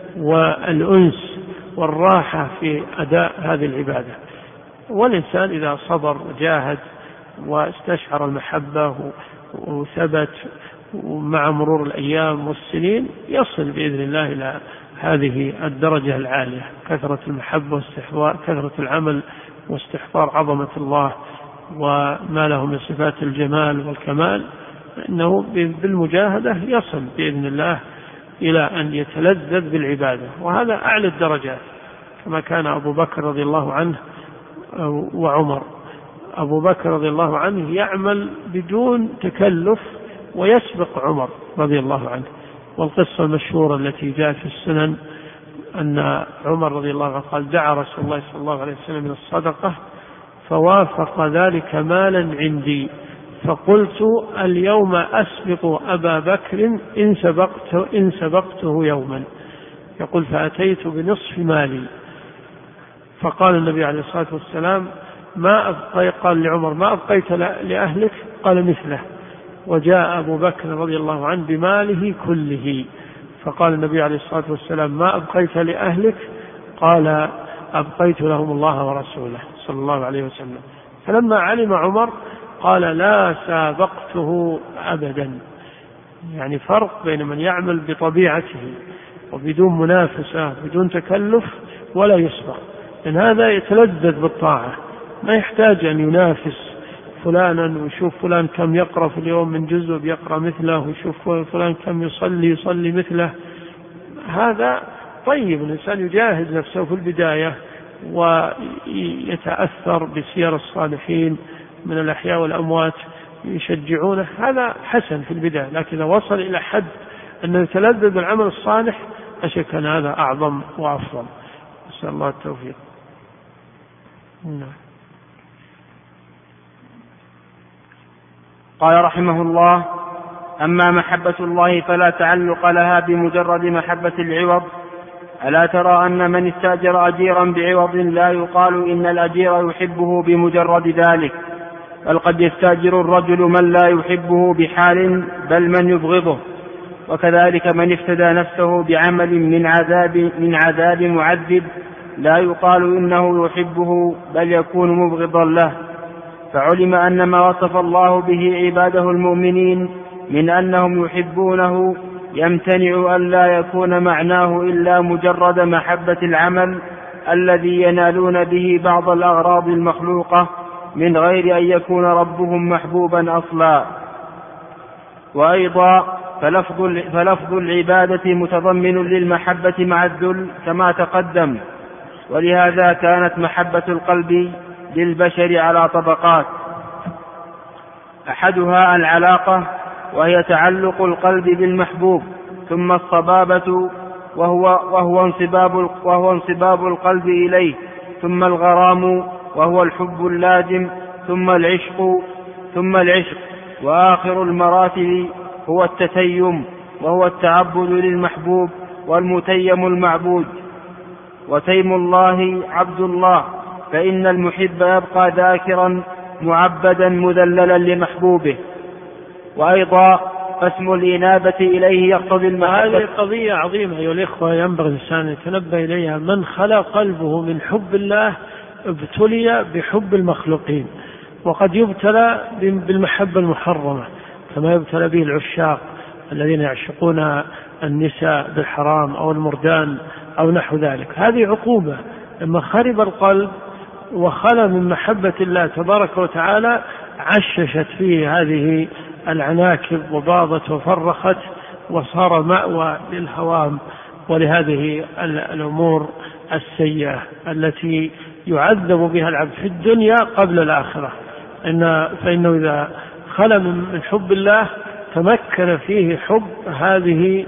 والأنس والراحة في أداء هذه العبادة. والإنسان إذا صبر وجاهد واستشعر المحبة وثبت مع مرور الأيام والسنين يصل بإذن الله إلى هذه الدرجة العالية، كثرة المحبة واستحضار، كثرة العمل واستحضار عظمة الله وما له من صفات الجمال والكمال، إنه بالمجاهدة يصل بإذن الله إلى أن يتلذذ بالعبادة، وهذا أعلى الدرجات، كما كان أبو بكر رضي الله عنه وعمر. أبو بكر رضي الله عنه يعمل بدون تكلف ويسبق عمر رضي الله عنه. والقصة المشهورة التي جاءت في السنن أن عمر رضي الله عنه قال: دعا رسول الله صلى الله عليه وسلم من الصدقة فوافق ذلك مالا عندي، فقلت اليوم أسبق أبا بكر إن سبقت إن سبقته يوما. يقول: فأتيت بنصف مالي، فقال النبي عليه الصلاة والسلام: ما أبقي قال لعمر: ما أبقيت لأهلك؟ قال: مثله. وجاء أبو بكر رضي الله عنه بماله كله، فقال النبي عليه الصلاة والسلام: ما أبقيت لأهلك؟ قال: أبقيت لهم الله ورسوله صلى الله عليه وسلم. فلما علم عمر قال: لا سابقته أبدا. يعني فرق بين من يعمل بطبيعته وبدون منافسة بدون تكلف ولا يسبق، لأن هذا يتلذذ بالطاعة، ما يحتاج أن ينافس فلانا ويشوف فلان كم يقرأ في اليوم من جزء بيقرأ مثله، ويشوف فلان كم يصلي يصلي مثله. هذا طيب، الإنسان يجاهد نفسه في البداية ويتأثر بسير الصالحين من الأحياء والأموات يشجعونه، هذا حسن في البداية. لكن إذا وصل إلى حد أنه يتلذذ بالعمل الصالح أشك أن هذا أعظم وأفضل. نسأل الله التوفيق. قال رحمه الله: أما محبة الله فلا تعلق لها بمجرد محبة العوض. ألا ترى أن من استأجر أجيرا بعوض لا يقال إن الأجير يحبه بمجرد ذلك، بل قد يستأجر الرجل من لا يحبه بحال بل من يبغضه. وكذلك من افتدى نفسه بعمل من عذاب, من عذاب معذب لا يقال إنه يحبه بل يكون مبغضا له. فعلم أن ما وصف الله به عباده المؤمنين من أنهم يحبونه يمتنع أن لا يكون معناه إلا مجرد محبة العمل الذي ينالون به بعض الأغراض المخلوقة من غير أن يكون ربهم محبوبا أصلا. وأيضا فلفظ, فلفظ العبادة متضمن للمحبة مع الذل كما تقدم، ولهذا كانت محبة القلب للبشر على طبقات، أحدها العلاقة وهي تعلق القلب بالمحبوب، ثم الصبابة وهو, وهو, انصباب, وهو انصباب القلب إليه، ثم الغرام وهو الحب اللازم، ثم العشق ثم العشق وآخر المراتب هو التتيم وهو التعبد للمحبوب والمتيم المعبود. وتيم الله عبد الله، فإن المحب يبقى ذاكرا معبدا مذللا لمحبوبه. وأيضا فاسم الإنابة إليه يقتضي المحبة. هذه قضية عظيمة أيها الإخوة، ينبغي الإنسان يتنبه إليها. من خلق قلبه من حب الله ابتلي بحب المخلوقين، وقد يبتلى بالمحبة المحرمة كما يبتلى به العشاق الذين يعشقون النساء بالحرام أو المردان أو نحو ذلك. هذه عقوبة. لما خرب القلب وخلى من محبة الله تبارك وتعالى عششت فيه هذه العناكب وباضت وفرخت وصار مأوى للهوام ولهذه الأمور السيئة التي يعذب بها العبد في الدنيا قبل الآخرة. إن فإنه إذا خلى من حب الله تمكن فيه حب هذه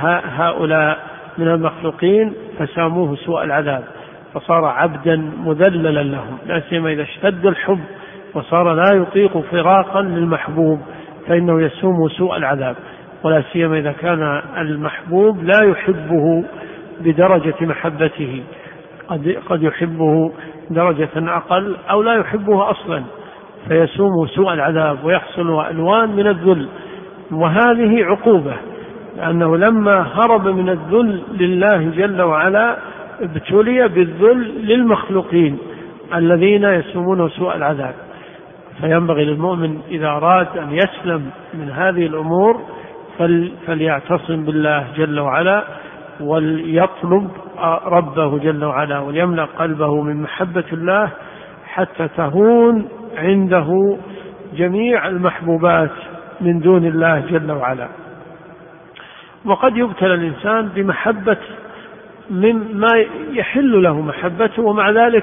هؤلاء من المخلوقين فساموه سوء العذاب، فصار عبدا مذللا لهم، لا سيما إذا اشتد الحب وصار لا يطيق فراقا للمحبوب فإنه يسوم سوء العذاب، ولا سيما إذا كان المحبوب لا يحبه بدرجة محبته، قد, قد يحبه درجة أقل أو لا يحبه أصلا فيسوم سوء العذاب ويحصل ألوان من الذل. وهذه عقوبة، لأنه لما هرب من الذل لله جل وعلا ابتلي بالذل للمخلوقين الذين يسومون سوء العذاب. فينبغي للمؤمن إذا أراد أن يسلم من هذه الأمور فليعتصم بالله جل وعلا وليطلب ربه جل وعلا وليملأ قلبه من محبة الله حتى تهون عنده جميع المحبوبات من دون الله جل وعلا. وقد يبتلى الإنسان بمحبة مما يحل له محبته ومع ذلك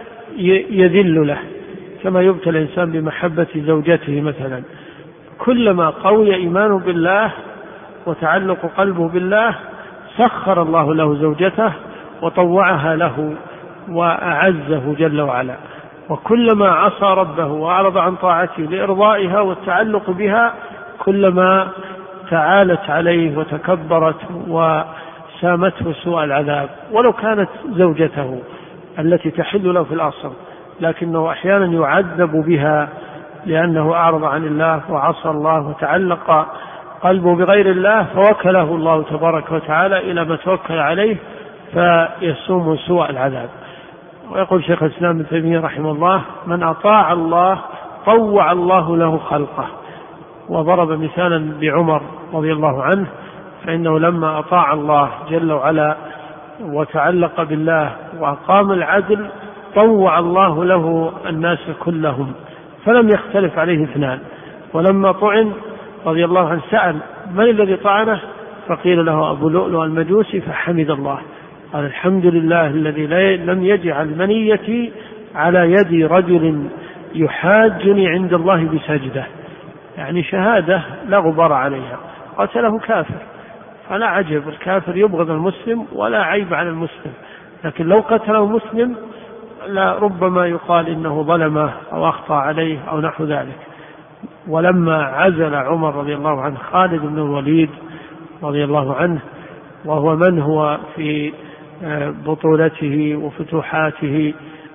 يذل له، كما يبتلى الإنسان بمحبة زوجته مثلا، كلما قوي إيمانه بالله وتعلق قلبه بالله سخر الله له زوجته وطوعها له وأعزه جل وعلا، وكلما عصى ربه وأعرض عن طاعته لإرضائها والتعلق بها كلما تعالت عليه وتكبرت وسامته سوء العذاب، ولو كانت زوجته التي تحل له في الأصل، لكنه أحيانا يعذب بها لأنه أعرض عن الله وعصى الله وتعلق قلبه بغير الله فوكله الله تبارك وتعالى إلى ما توكل عليه فيسوم سوء العذاب. ويقول شيخ الإسلام ابن تيمية رحمه الله: من أطاع الله طوع الله له خلقه. وضرب مثالا بعمر رضي الله عنه، فإنه لما أطاع الله جل وعلا وتعلق بالله وأقام العدل طوع الله له الناس كلهم فلم يختلف عليه اثنان. ولما طعن رضي الله عنه سأل: من الذي طعنه؟ فقيل له أبو لؤلؤ المجوسي، فحمد الله، قال: الحمد لله الذي لم يجعل منيتي على يد رجل يحاجني عند الله بسجدة، يعني شهادة لا غبار عليها. قتله كافر، فلا عجب، الكافر يبغض المسلم ولا عيب على المسلم، لكن لو قتله مسلم لا ربما يقال إنه ظلمه أو أخطأ عليه أو نحو ذلك. ولما عزل عمر رضي الله عنه خالد بن الوليد رضي الله عنه، وهو من هو في بطولته وفتوحاته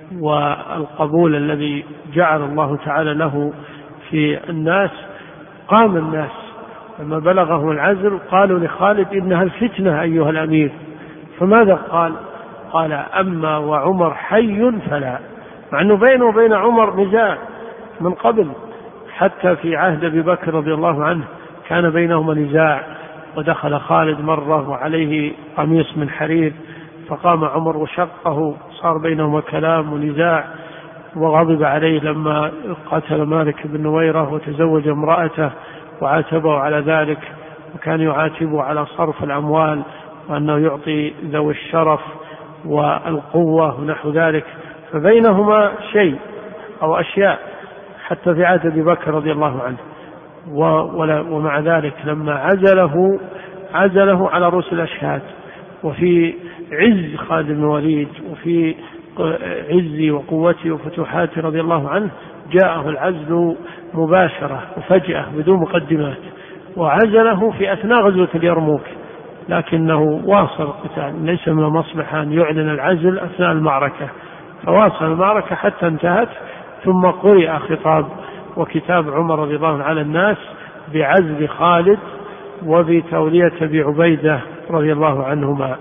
والقبول الذي جعل الله تعالى له في الناس، قام الناس لما بلغه العزل قالوا لخالد إنها الفتنة أيها الأمير، فماذا قال؟ قال أما وعمر حي فلا، مع أنه بينه وبين عمر نزاع من قبل، حتى في عهد أبي بكر رضي الله عنه كان بينهما نزاع، ودخل خالد مرة وعليه قميص من حرير فقام عمر وشقه، صار بينهما كلام ونزاع، وغضب عليه لما قتل مالك بن نويرة وتزوج امرأته وعاتبه على ذلك، وكان يعاتبه على صرف الأموال وأنه يعطي ذوي الشرف والقوة ونحو ذلك، فبينهما شيء أو أشياء حتى في عهد أبي بكر رضي الله عنه. ومع ذلك لما عزله عزله على رؤوس الأشهاد وفي عز خالد بن الوليد وفي عز وقوته وفتوحاته رضي الله عنه، جاءه العزل مباشرة وفجأة بدون مقدمات، وعزله في أثناء غزوة اليرموك، لكنه واصل القتال، ليس من المصلحة أن يعلن العزل أثناء المعركة، فواصل المعركة حتى انتهت، ثم قرئ خطاب وكتاب عمر رضي الله عنه على الناس بعزل خالد وبتولية أبي عبيدة رضي الله عنهما.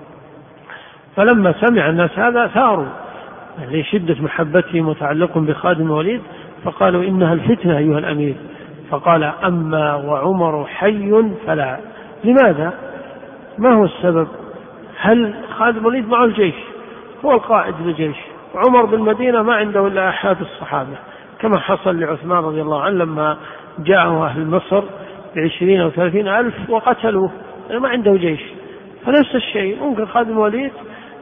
فلما سمع الناس هذا ثاروا لشدة محبتهم وتعلقهم بخالد بن الوليد، فقالوا إنها الفتنة أيها الأمير، فقال أما وعمر حي فلا. لماذا؟ ما هو السبب؟ هل خالد بن الوليد معه الجيش، هو القائد للجيش، وعمر بالمدينة ما عنده إلا أحد الصحابة، كما حصل لعثمان رضي الله عنه لما جاءه أهل مصر بعشرين أو ثلاثين ألف وقتلوه، ما عنده جيش. فنفس الشيء ممكن خالد بن الوليد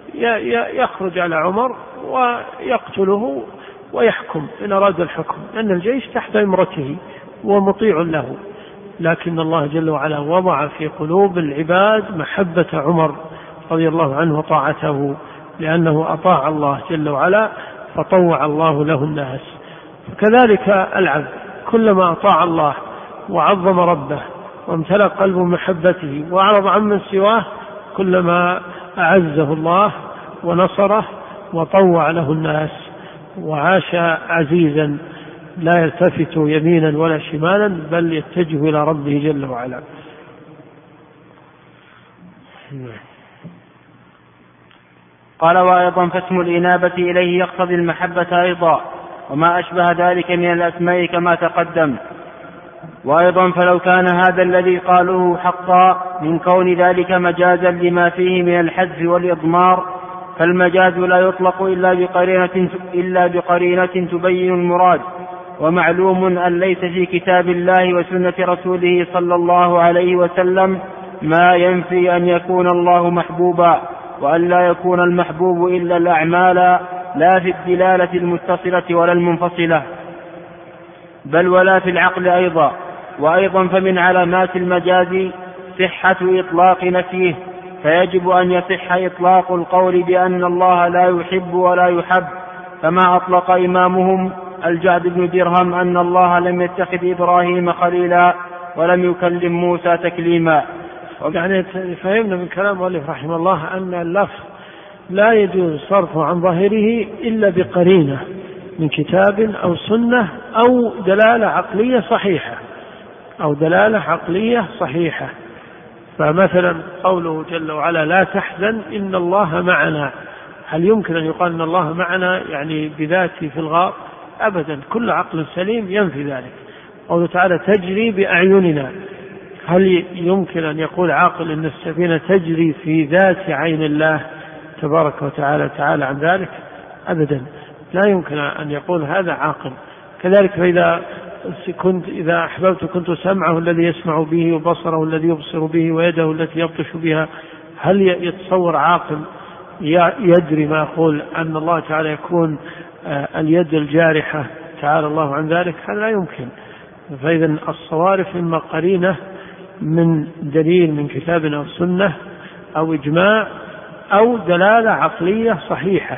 يخرج على عمر ويقتله ويحكم إن أراد الحكم، لأن الجيش تحت إمرته ومطيع له، لكن الله جل وعلا وضع في قلوب العباد محبة عمر رضي الله عنه وطاعته، لأنه أطاع الله جل وعلا فطوع الله له الناس. كذلك العبد كلما أطاع الله وعظم ربه وامتلأ قلبه محبته وأعرض عمن سواه، كلما أعزه الله ونصره وطوع له الناس، وعاش عزيزا لا يلتفت يمينا ولا شمالا، بل يتجه إلى ربه جل وعلا. قال وأيضا فاسم الإنابة إليه يقتضي المحبة أيضا، وما أشبه ذلك من الأسماء كما تقدم. وأيضا فلو كان هذا الذي قالوه حقا من كون ذلك مجازا لما فيه من الحذف والإضمار، فالمجاز لا يطلق إلا بقرينة, إلا بقرينة تبين المراد، ومعلوم أن ليس في كتاب الله وسنة رسوله صلى الله عليه وسلم ما ينفي أن يكون الله محبوبا، وأن لا يكون المحبوب إلا الأعمال لا في الدلالة المتصلة ولا المنفصلة، بل ولا في العقل أيضا. وأيضا فمن علامات المجاز صحة إطلاق نفيه، فيجب أن يصح إطلاق القول بأن الله لا يحب ولا يحب، كما أطلق إمامهم الجعد بن درهم أن الله لم يتخذ إبراهيم خليلا ولم يكلم موسى تكليما. يعني فهمنا من كلام مؤلف رحمه الله أن اللفظ لا يجوز صرفه عن ظاهره إلا بقرينة من كتاب أو سنة أو دلالة عقلية صحيحة أو دلالة عقلية صحيحة. فمثلا قوله جل وعلا لا تحزن إن الله معنا، هل يمكن أن يقال أن الله معنا يعني بذاته في الغار؟ أبدا، كل عقل سليم ينفي ذلك. قوله تعالى تجري بأعيننا، هل يمكن أن يقول عاقل أن السفينة تجري في ذات عين الله تبارك وتعالى تعالى عن ذلك؟ أبدا، لا يمكن أن يقول هذا عاقل. كذلك فإذا كنت إذا أحببت كنت سمعه الذي يسمع به وبصره الذي يبصر به ويده التي يبطش بها، هل يتصور عاقل يدري ما يقول أن الله تعالى يكون اليد الجارحة تعالى الله عن ذلك؟ هذا لا يمكن. فإذا الصوارف إما قرينة من دليل من كتاب أو سنة أو إجماع أو دلالة عقلية صحيحة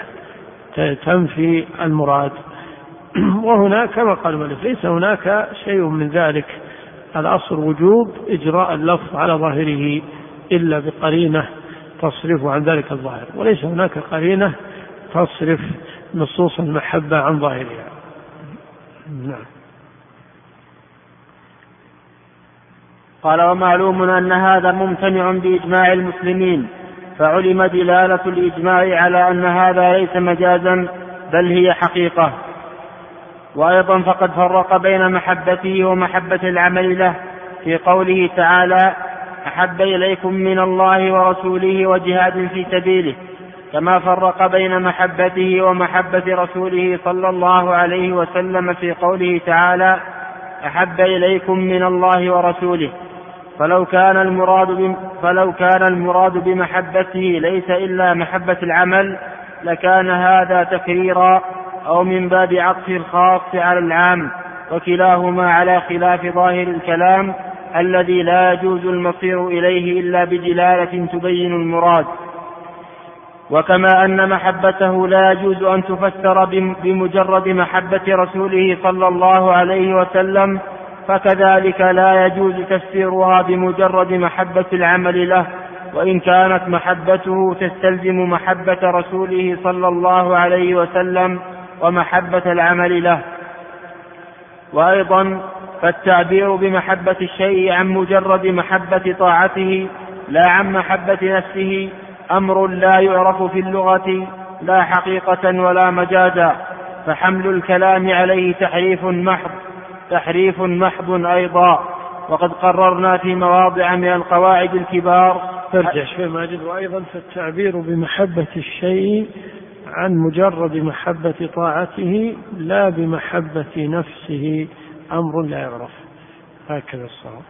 تنفي المراد. وهنا كما قال المؤلف ليس هناك شيء من ذلك، الأصل وجوب إجراء اللفظ على ظاهره إلا بقرينة تصرف عن ذلك الظاهر، وليس هناك قرينة تصرف نصوص المحبة عن ظاهرها. نعم. قال ومعلوم أن هذا ممتنع بإجماع المسلمين، فعلم دلالة الإجماع على أن هذا ليس مجازا بل هي حقيقة. وأيضا فقد فرق بين محبته ومحبة العمل له في قوله تعالى أحب إليكم من الله ورسوله وجهاد في سبيله، كما فرق بين محبته ومحبة رسوله صلى الله عليه وسلم في قوله تعالى أحب إليكم من الله ورسوله. فلو كان المراد فلو كان المراد بمحبته ليس إلا محبة العمل لكان هذا تكريرا أو من باب عطف الخاص على العام، وكلاهما على خلاف ظاهر الكلام الذي لا يجوز المصير إليه إلا بدلالة تبين المراد. وكما أن محبته لا يجوز أن تفسر بمجرد محبة رسوله صلى الله عليه وسلم، فكذلك لا يجوز تفسيرها بمجرد محبة العمل له، وإن كانت محبته تستلزم محبة رسوله صلى الله عليه وسلم ومحبة العمل له. وأيضا فالتعبير بمحبة الشيء عن مجرد محبة طاعته لا عن محبة نفسه أمر لا يعرف في اللغة لا حقيقة ولا مجازا، فحمل الكلام عليه تحريف محض تحريف محض أيضا. وقد قررنا في مواضع من القواعد الكبار ترجع شوي ماجد. وأيضا فالتعبير بمحبة الشيء عن مجرد محبة طاعته لا بمحبة نفسه أمر لا يعرف، هكذا الصواب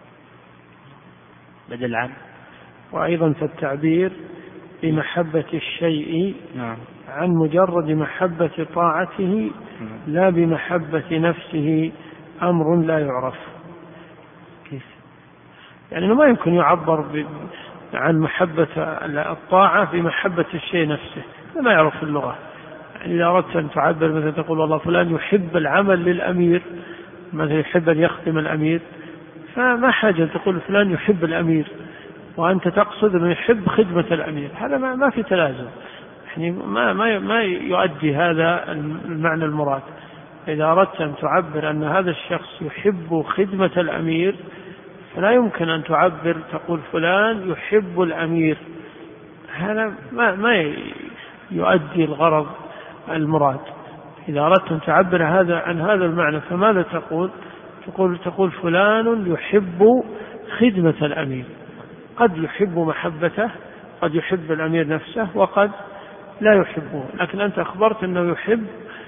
بدل عن. وأيضا فالتعبير بمحبة الشيء عن مجرد محبة طاعته لا بمحبة نفسه أمر لا يعرف. كيف؟ يعني ما يمكن يعبر عن محبة الطاعة بمحبة الشيء نفسه، ما يعرف في اللغة. يعني إذا أردت أن تعبر مثلا تقول والله فلان يحب العمل للأمير، مثلا يحب أن يخدم الأمير، فما حاجة تقول فلان يحب الأمير وأنت تقصد أنه يحب خدمة الأمير، هذا ما, ما في تلازم، يعني ما, ما, ما يؤدي هذا المعنى المراد. إذا أردت أن تعبر أن هذا الشخص يحب خدمة الأمير فلا يمكن أن تعبر تقول فلان يحب الأمير، هذا ما, ما يؤدي الغرض المراد. إذا أردت أن تعبر هذا عن هذا المعنى فماذا تقول؟ تقول, تقول فلان يحب خدمة الأمير، قد يحب محبته، قد يحب الأمير نفسه، وقد لا يحبه، لكن أنت أخبرت أنه يحب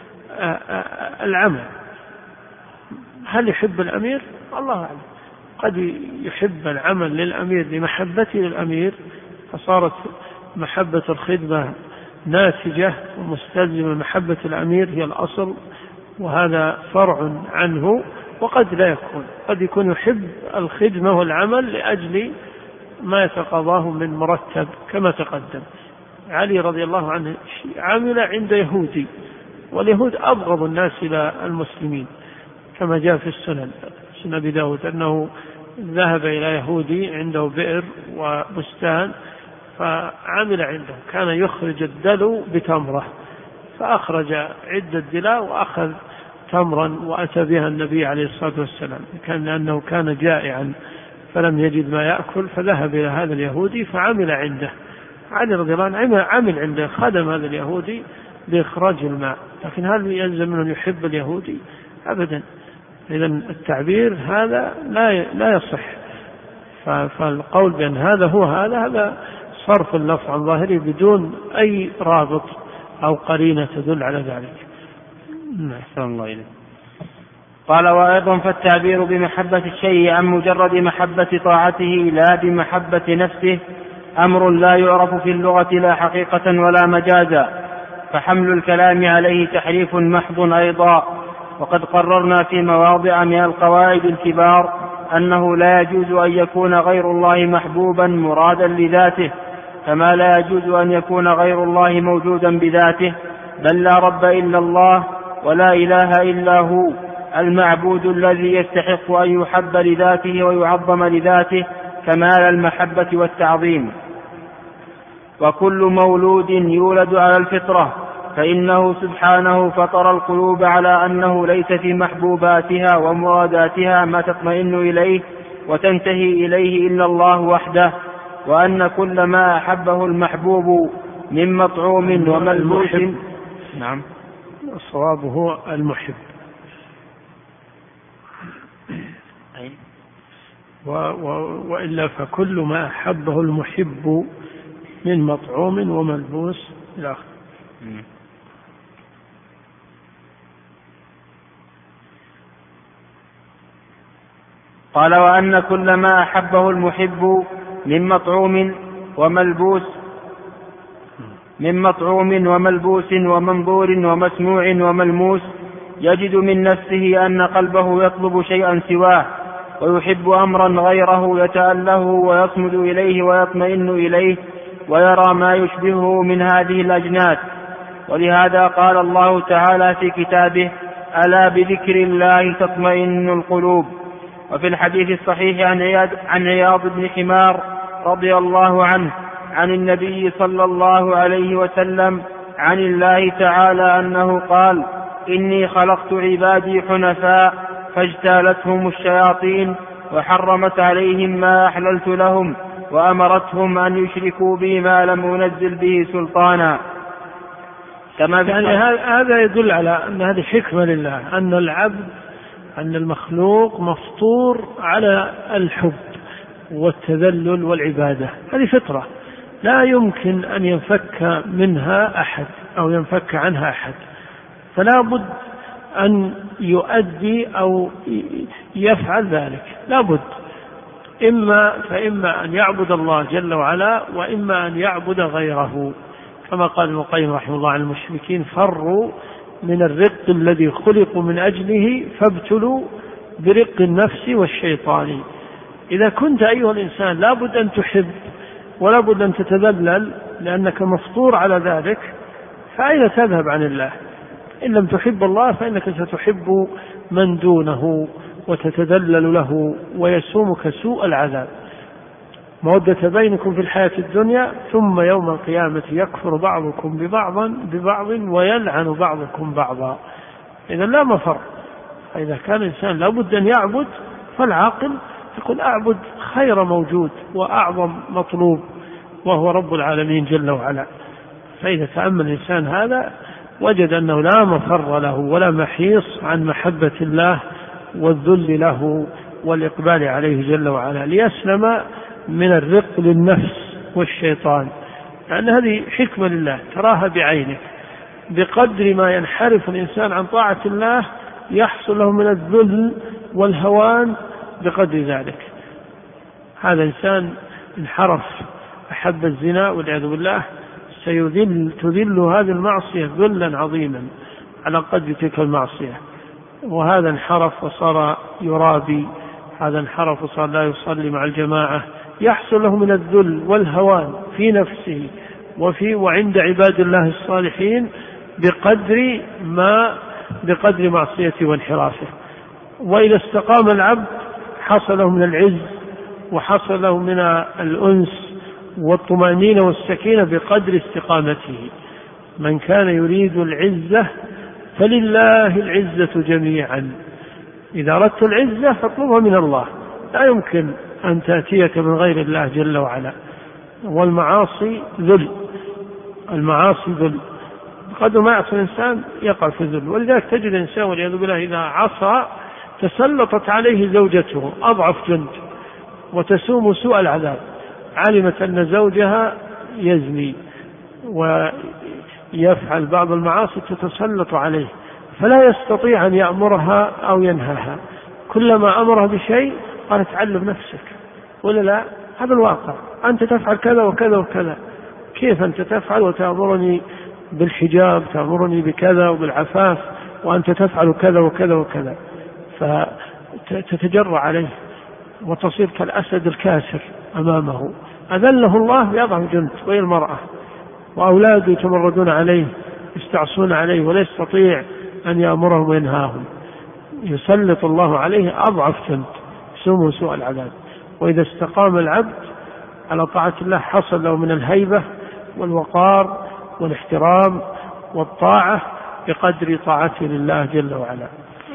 العمل. هل يحب الأمير؟ الله أعلم، قد يحب العمل للأمير لمحبته للأمير فصارت محبة الخدمة ناتجة ومستلزمة محبة الأمير هي الأصل، وهذا فرع عنه. وقد لا يكون، قد يكون يحب الخدمة والعمل لأجل ما يتقاضاه من مرتب كما تقدم. علي رضي الله عنه عمل عند يهودي، واليهود أبغض الناس إلى المسلمين كما جاء في السنن سنن أبي داود أنه ذهب إلى يهودي عنده بئر وبستان فعمل عنده، كان يخرج الدلو بتمرة، فأخرج عدة دلاء وأخذ تمرا وأتى بها النبي عليه الصلاة والسلام، كان لأنه كان جائعا فلم يجد ما يأكل فذهب إلى هذا اليهودي فعمل عنده. علي رضي الله عنه عمل عنده، خدم هذا اليهودي بإخراج الماء، لكن هل يلزم منه يحب اليهودي؟ أبدا. إذن التعبير هذا لا لا يصح، فالقول بأن هذا هو هذا هذا صرف اللفظ عن ظاهره بدون أي رابط أو قرينة تدل على ذلك. أحسن الله إليك. قال وأيضا فالتعبير بمحبة الشيء عن مجرد محبة طاعته لا بمحبة نفسه أمر لا يعرف في اللغة لا حقيقة ولا مجازا، فحمل الكلام عليه تحريف محض أيضا. وقد قررنا في مواضع من القواعد الكبار أنه لا يجوز أن يكون غير الله محبوبا مرادا لذاته، كما لا يجوز أن يكون غير الله موجودا بذاته، بل لا رب إلا الله ولا إله إلا هو المعبود الذي يستحق أن يحب لذاته ويعظم لذاته كمال المحبة والتعظيم. وكل مولود يولد على الفطرة فإنه سبحانه فطر القلوب على أنه ليس في محبوباتها ومراداتها ما تطمئن إليه وتنتهي إليه إلا الله وحده، وأن كل ما أحبه المحبوب من مطعوم وملبوس. نعم، الصواب هو المحب. و و وإلا فكل ما أحبه المحب من مطعوم وملبوس إلى آخره. قال وأن كل ما أحبه المحب من مطعوم وملبوس من مطعوم وملبوس ومنظور ومسموع وملموس يجد من نفسه أن قلبه يطلب شيئا سواه، ويحب أمرا غيره يتأله ويصمد إليه ويطمئن إليه، ويرى ما يشبهه من هذه الأجناس. ولهذا قال الله تعالى في كتابه: ألا بذكر الله تطمئن القلوب. وفي الحديث الصحيح عن عياض, عن عياض بن حمار رضي الله عنه عن النبي صلى الله عليه وسلم عن الله تعالى أنه قال: إني خلقت عبادي حنفاء فاجتالتهم الشياطين وحرمت عليهم ما أحللت لهم وأمرتهم أن يشركوا بي ما لم أنزل به سلطانا. كما يعني هذا يدل على أن هذه حكمة لله، أن العبد أن المخلوق مفطور على الحب والتذلل والعبادة، هذه فطرة لا يمكن أن ينفك منها أحد أو ينفك عنها أحد، فلا بد أن يؤدي أو يفعل ذلك، لا بد، إما فإما أن يعبد الله جل وعلا وإما أن يعبد غيره، كما قال ابن القيم رحمه الله عن المشركين: فروا من الرق الذي خلقوا من أجله فابتلوا برق النفس والشيطان. إذا كنت أيها الإنسان لا بد أن تحب ولا بد أن تتذلل لأنك مفطور على ذلك، فأين تذهب عن الله؟ إن لم تحب الله فإنك ستحب من دونه وتتذلل له ويسومك سوء العذاب، مودة بينكم في الحياة الدنيا، ثم يوم القيامة يكفر بعضكم ببعض ببعض ويلعن بعضكم بعضا. إذا لا مفر، فإذا كان الإنسان لا بد أن يعبد، فالعاقل يقول: أعبد خير موجود وأعظم مطلوب وهو رب العالمين جل وعلا. فإذا تأمل الإنسان هذا وجد أنه لا مفر له ولا محيص عن محبة الله والذل له والإقبال عليه جل وعلا، ليسلم من الرق للنفس والشيطان، لأن هذه حكمة لله تراها بعينك. بقدر ما ينحرف الإنسان عن طاعة الله يحصل له من الذل والهوان بقدر ذلك. هذا إنسان انحرف أحب الزنا والعياذ بالله، سيذل تذل هذه المعصية ذلا عظيما على قدر تلك المعصية. وهذا انحرف وصار يرابي، هذا انحرف وصار لا يصلي مع الجماعة، يحصل له من الذل والهوان في نفسه وفي وعند عباد الله الصالحين بقدر ما بقدر معصيته وانحرافه. وإذا استقام العبد حصل له من العز وحصل له من الأنس والطمأنينة والسكينة بقدر استقامته. من كان يريد العزة فلله العزة جميعا، إذا أردت العزة فاطلبها من الله، لا يمكن أن تأتيك من غير الله جل وعلا. والمعاصي ذل، المعاصي ذل، قد ما يعصي الإنسان يقع في الذل. ولذلك تجد الإنسان والعياذ بالله إذا عصى تسلطت عليه زوجته أضعف جند وتسوم سوء العذاب، علمت أن زوجها يزني ويفعل بعض المعاصي تتسلط عليه، فلا يستطيع أن يأمرها أو ينهاها، كلما أمرها بشيء قالت: علم نفسك، ولا لا؟ هذا الواقع، أنت تفعل كذا وكذا وكذا، كيف أنت تفعل وتأمرني بالحجاب، تأمرني بكذا وبالعفاف، وأنت تفعل كذا وكذا وكذا، فتتجرع عليه وتصير كالأسد الكاسر أمامه. أذله الله يضعف جند، وهي المرأة، وأولاده يتمردون عليه يستعصون عليه ولا يستطيع أن يأمرهم وينهاهم، يسلط الله عليه أضعف جند يسومه سوء العذاب. وإذا استقام العبد على طاعة الله حصل له من الهيبة والوقار والاحترام والطاعة بقدر طاعته لله جل وعلا.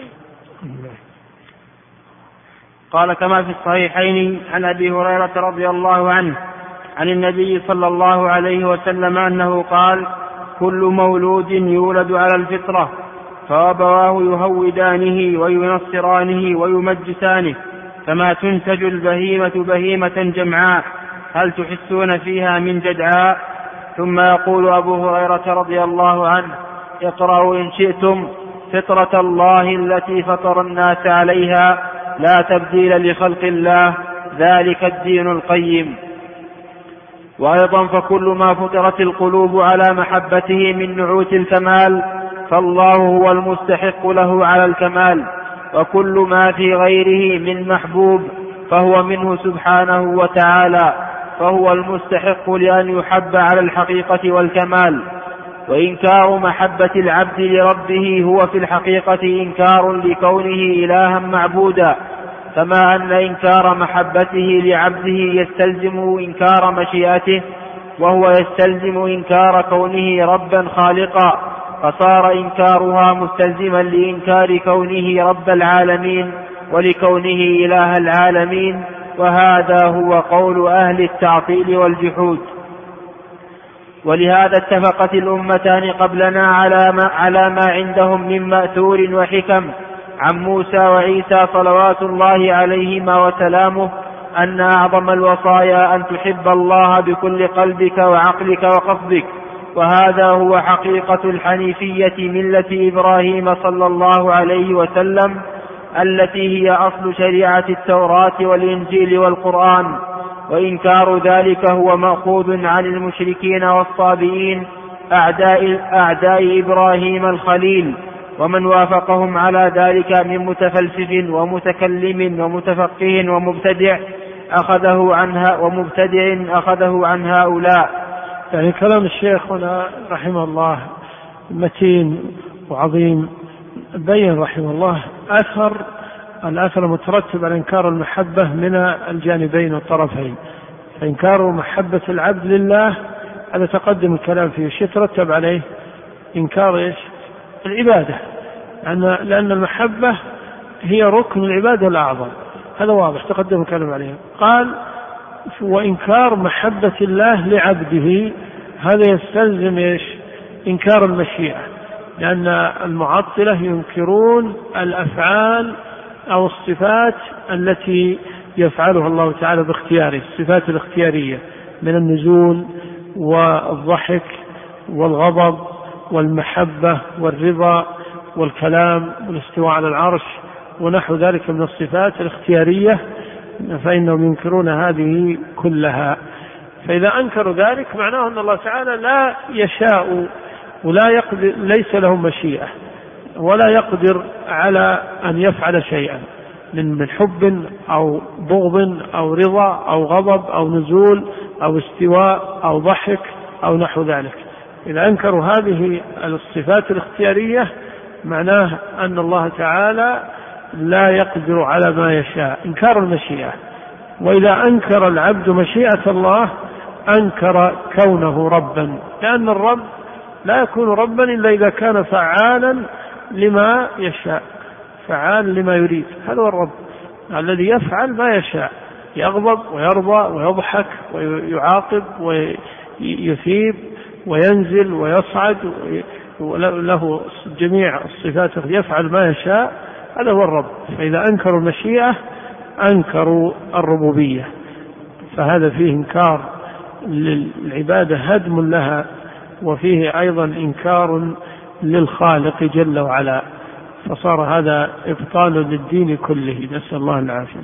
قال كما في الصحيحين عن أبي هريرة رضي الله عنه عن النبي صلى الله عليه وسلم أنه قال: كل مولود يولد على الفطرة فأبواه يهودانه وينصرانه ويمجسانه كما تنتج البهيمة بهيمة جمعاء هل تحسون فيها من جدعاء. ثم يقول أبو هريرة رضي الله عنه: اقرأوا إن شئتم فطرة الله التي فطر الناس عليها لا تبديل لخلق الله ذلك الدين القيم. وأيضا فكل ما فطرت القلوب على محبته من نعوت الكمال فالله هو المستحق له على الكمال، وكل ما في غيره من محبوب فهو منه سبحانه وتعالى فهو المستحق لأن يحب على الحقيقة والكمال. وإنكار محبة العبد لربه هو في الحقيقة إنكار لكونه إلها معبودا، كما أن إنكار محبته لعبده يستلزم إنكار مشيئته وهو يستلزم إنكار كونه ربا خالقا، فصار إنكارها مستلزما لإنكار كونه رب العالمين ولكونه إله العالمين، وهذا هو قول أهل التعطيل والجحود. ولهذا اتفقت الأمتان قبلنا على ما, على ما عندهم من مأثور وحكم عن موسى وعيسى صلوات الله عليهما وسلامه أن أعظم الوصايا أن تحب الله بكل قلبك وعقلك وقصدك، وهذا هو حقيقة الحنيفية ملة إبراهيم صلى الله عليه وسلم التي هي أصل شريعة التوراة والإنجيل والقرآن. وإنكار ذلك هو مأخوذ عن المشركين والصابئين أعداء, أعداء إبراهيم الخليل، ومن وافقهم على ذلك من متفلسف ومتكلم ومتفقه ومبتدع أخذه عنها ومبتدع أخذه عن هؤلاء. يعني كلام الشيخ هنا رحمه الله متين وعظيم، بين رحمه الله أثر الأثر المترتب على إنكار المحبة من الجانبين والطرفين. فإنكار محبة العبد لله هذا تقدم الكلام فيه، شيء يترتب عليه إنكار إيش؟ العبادة، لأن المحبة هي ركن العبادة الأعظم، هذا واضح تقدم الكلام عليه. قال: وإنكار محبة الله لعبده هذا يستلزم إيش؟ إنكار المشيئة، لأن المعطلة ينكرون الأفعال أو الصفات التي يفعلها الله تعالى باختياره، الصفات الاختيارية من النزول والضحك والغضب والمحبة والرضا والكلام والاستواء على العرش ونحو ذلك من الصفات الاختيارية، فإنهم ينكرون هذه كلها. فإذا أنكروا ذلك معناه أن الله تعالى لا يشاء ولا يقدر، ليس له مشيئة ولا يقدر على أن يفعل شيئا من حب أو بغض أو رضا أو غضب أو نزول أو استواء أو ضحك أو نحو ذلك. إذا أنكروا هذه الصفات الاختيارية معناه أن الله تعالى لا يقدر على ما يشاء، إنكار المشيئة. وإذا أنكر العبد مشيئة الله أنكر كونه ربا، لأن الرب لا يكون ربا إلا إذا كان فعالا لما يشاء، فعال لما يريد. هذا هو الرب الذي يفعل ما يشاء، يغضب ويرضى ويضحك ويعاقب ويثيب وينزل ويصعد وله جميع الصفات، يفعل ما يشاء، هذا هو الرب. فإذا أنكروا المشيئة أنكروا الربوبية، فهذا فيه إنكار للعبادة هدم لها، وفيه أيضا إنكار للخالق جل وعلا، فصار هذا إبطال للدين كله، نسأل الله العافية.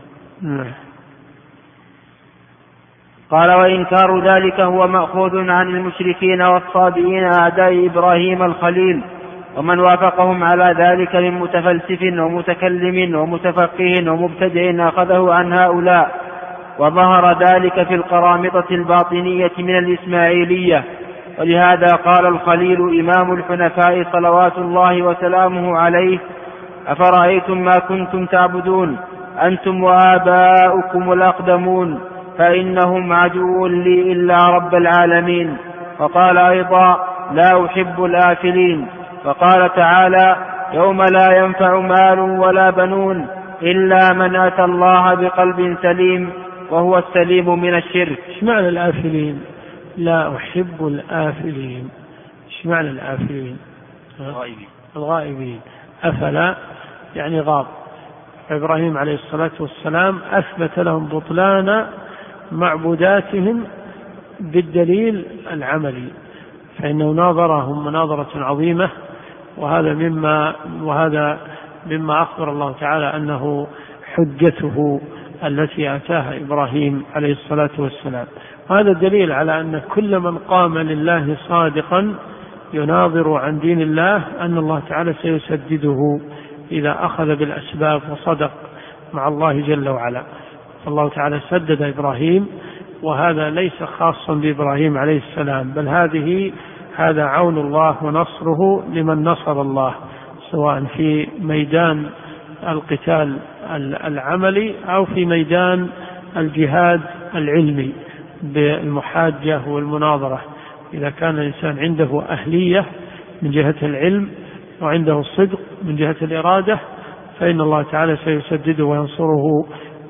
قال: وإنكار ذلك هو مأخوذ عن المشركين والصابئين أعداء إبراهيم الخليل، ومن وافقهم على ذلك من متفلسف ومتكلم ومتفقه ومبتدع أخذه عن هؤلاء. وظهر ذلك في القرامطة الباطنية من الإسماعيلية، ولهذا قال الخليل إمام الحنفاء صلوات الله وسلامه عليه: أفرأيتم ما كنتم تعبدون أنتم وآباؤكم الأقدمون فإنهم عدو لي إلا رب العالمين. وقال أيضا: لا أحب الآفلين. فقال تعالى يوم لا ينفع مال ولا بنون إلا من أتى الله بقلب سليم وهو السليم من الشرك. ايش معنى الآفلين؟ لا أحب الآفلين، ايش معنى الآفلين؟ الغائبين. الغائبين. أفلا يعني غاب. إبراهيم عليه الصلاة والسلام أثبت لهم بطلان معبوداتهم بالدليل العملي، فإنه ناظرهم مناظرة عظيمة، وهذا مما وهذا مما أخبر الله تعالى أنه حجته التي آتاها إبراهيم عليه الصلاة والسلام. وهذا دليل على أن كل من قام لله صادقا يناظر عن دين الله أن الله تعالى سيسدده إذا أخذ بالأسباب وصدق مع الله جل وعلا. فالله تعالى سدد إبراهيم، وهذا ليس خاصا بإبراهيم عليه السلام، بل هذه هذا عون الله ونصره لمن نصر الله، سواء في ميدان القتال العملي أو في ميدان الجهاد العلمي بالمحاجة والمناظرة. إذا كان الإنسان عنده أهلية من جهة العلم وعنده الصدق من جهة الإرادة فإن الله تعالى سيسدده وينصره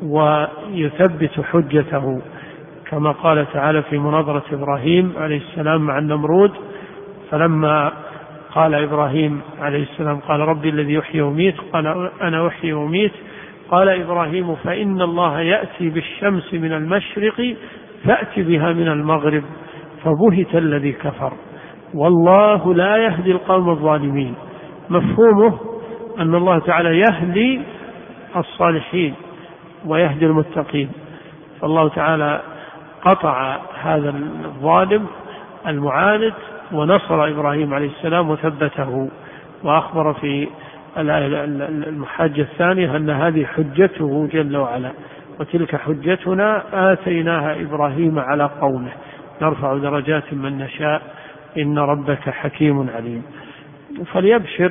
ويثبت حجته، كما قال تعالى في مناظرة إبراهيم عليه السلام مع النمرود. فلما قال إبراهيم عليه السلام قال ربي الذي يحيي ويميت، قال أنا أحيي وأميت. قال إبراهيم فإن الله يأتي بالشمس من المشرق فأت بها من المغرب فبهت الذي كفر والله لا يهدي القوم الظالمين. مفهومه أن الله تعالى يهدي الصالحين ويهدي المتقين، فالله تعالى قطع هذا الظالم المعاند ونصر إبراهيم عليه السلام وثبته. وأخبر في المحاجة الثانية أن هذه حجته جل وعلا، وتلك حجتنا آتيناها إبراهيم على قومه نرفع درجات من نشاء إن ربك حكيم عليم. فليبشر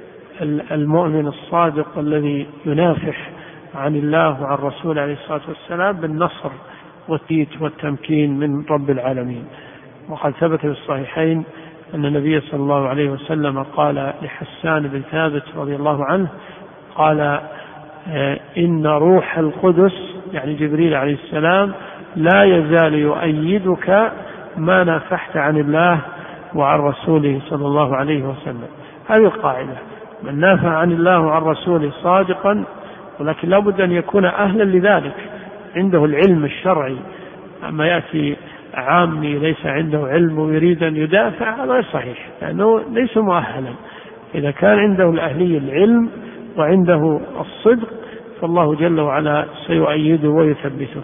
المؤمن الصادق الذي ينافح عن الله وعن رسوله عليه الصلاة والسلام بالنصر والتيت والتمكين من رب العالمين. وقد ثبت في الصحيحين أن النبي صلى الله عليه وسلم قال لحسان بن ثابت رضي الله عنه قال إن روح القدس يعني جبريل عليه السلام لا يزال يؤيدك ما نافحت عن الله وعن رسوله صلى الله عليه وسلم. هذه القاعدة، من نافع عن الله وعن رسوله صادقا، ولكن لا بد أن يكون أهلا لذلك، عنده العلم الشرعي. أما يأتي عامي ليس عنده علم ويريد أن يدافع هذا صحيح لأنه ليس مؤهلا. إذا كان عنده الأهلية العلم وعنده الصدق فالله جل وعلا سيؤيده ويثبته.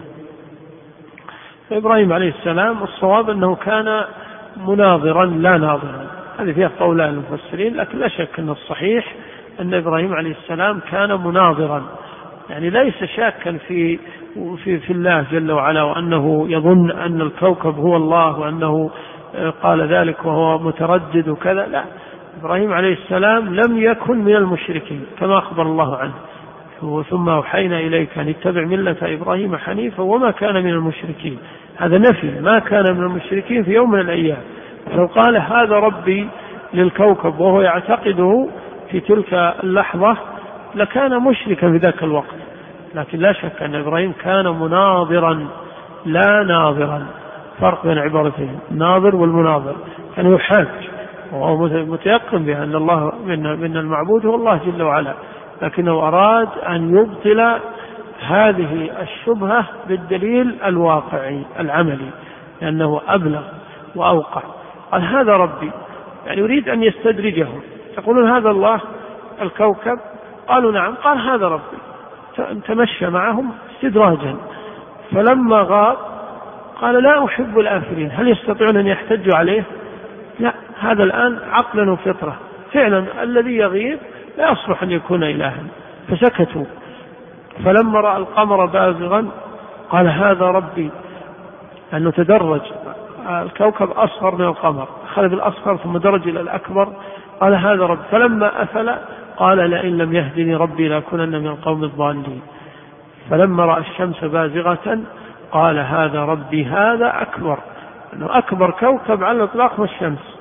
فإبراهيم عليه السلام الصواب أنه كان مناظرا لا ناظرا، هذه فيها قولان المفسرين، لكن لا شك أن الصحيح أن إبراهيم عليه السلام كان مناظرا، يعني ليس شاكا في في في الله جل وعلا وأنه يظن أن الكوكب هو الله وأنه قال ذلك وهو متردد وكذا، لا. إبراهيم عليه السلام لم يكن من المشركين كما أخبر الله عنه، ثم أوحينا إليك أن اتبع ملة إبراهيم حنيفا وما كان من المشركين. هذا نفي، ما كان من المشركين في يوم من الأيام. لو قال هذا ربي للكوكب وهو يعتقده في تلك اللحظة لكان مشركا في ذاك الوقت، لكن لا شك أن إبراهيم كان مناظرا لا ناظرا، فرق بين عبارتين ناظر والمناظر. كان يحاج وهو متيقن بأن الله من المعبود هو الله جل وعلا، لكنه أراد أن يبطل هذه الشبهة بالدليل الواقعي العملي لأنه أبلغ وأوقع. قال هذا ربي، يعني يريد أن يستدرجهم. يقولون هذا الله الكوكب، قالوا نعم، قال هذا ربي، تمشى معهم استدراجا. فلما غاب قال لا أحب الآفلين. هل يستطيعون أن يحتجوا عليه؟ لا، هذا الآن عقلا وفطرة، فعلا الذي يغيب لا يصلح أن يكون إلها. فسكتوا. فلما رأى القمر بازغا قال هذا ربي، أنه تدرج الكوكب أصغر من القمر، أخذ بالأصغر ثم درج إلى الأكبر، قال هذا ربي. فلما أفل قال لئن لم يهدني ربي لأكونن من القوم الضالين. فلما رأى الشمس بازغة قال هذا ربي هذا أكبر، أنه أكبر كوكب على الإطلاق هو الشمس.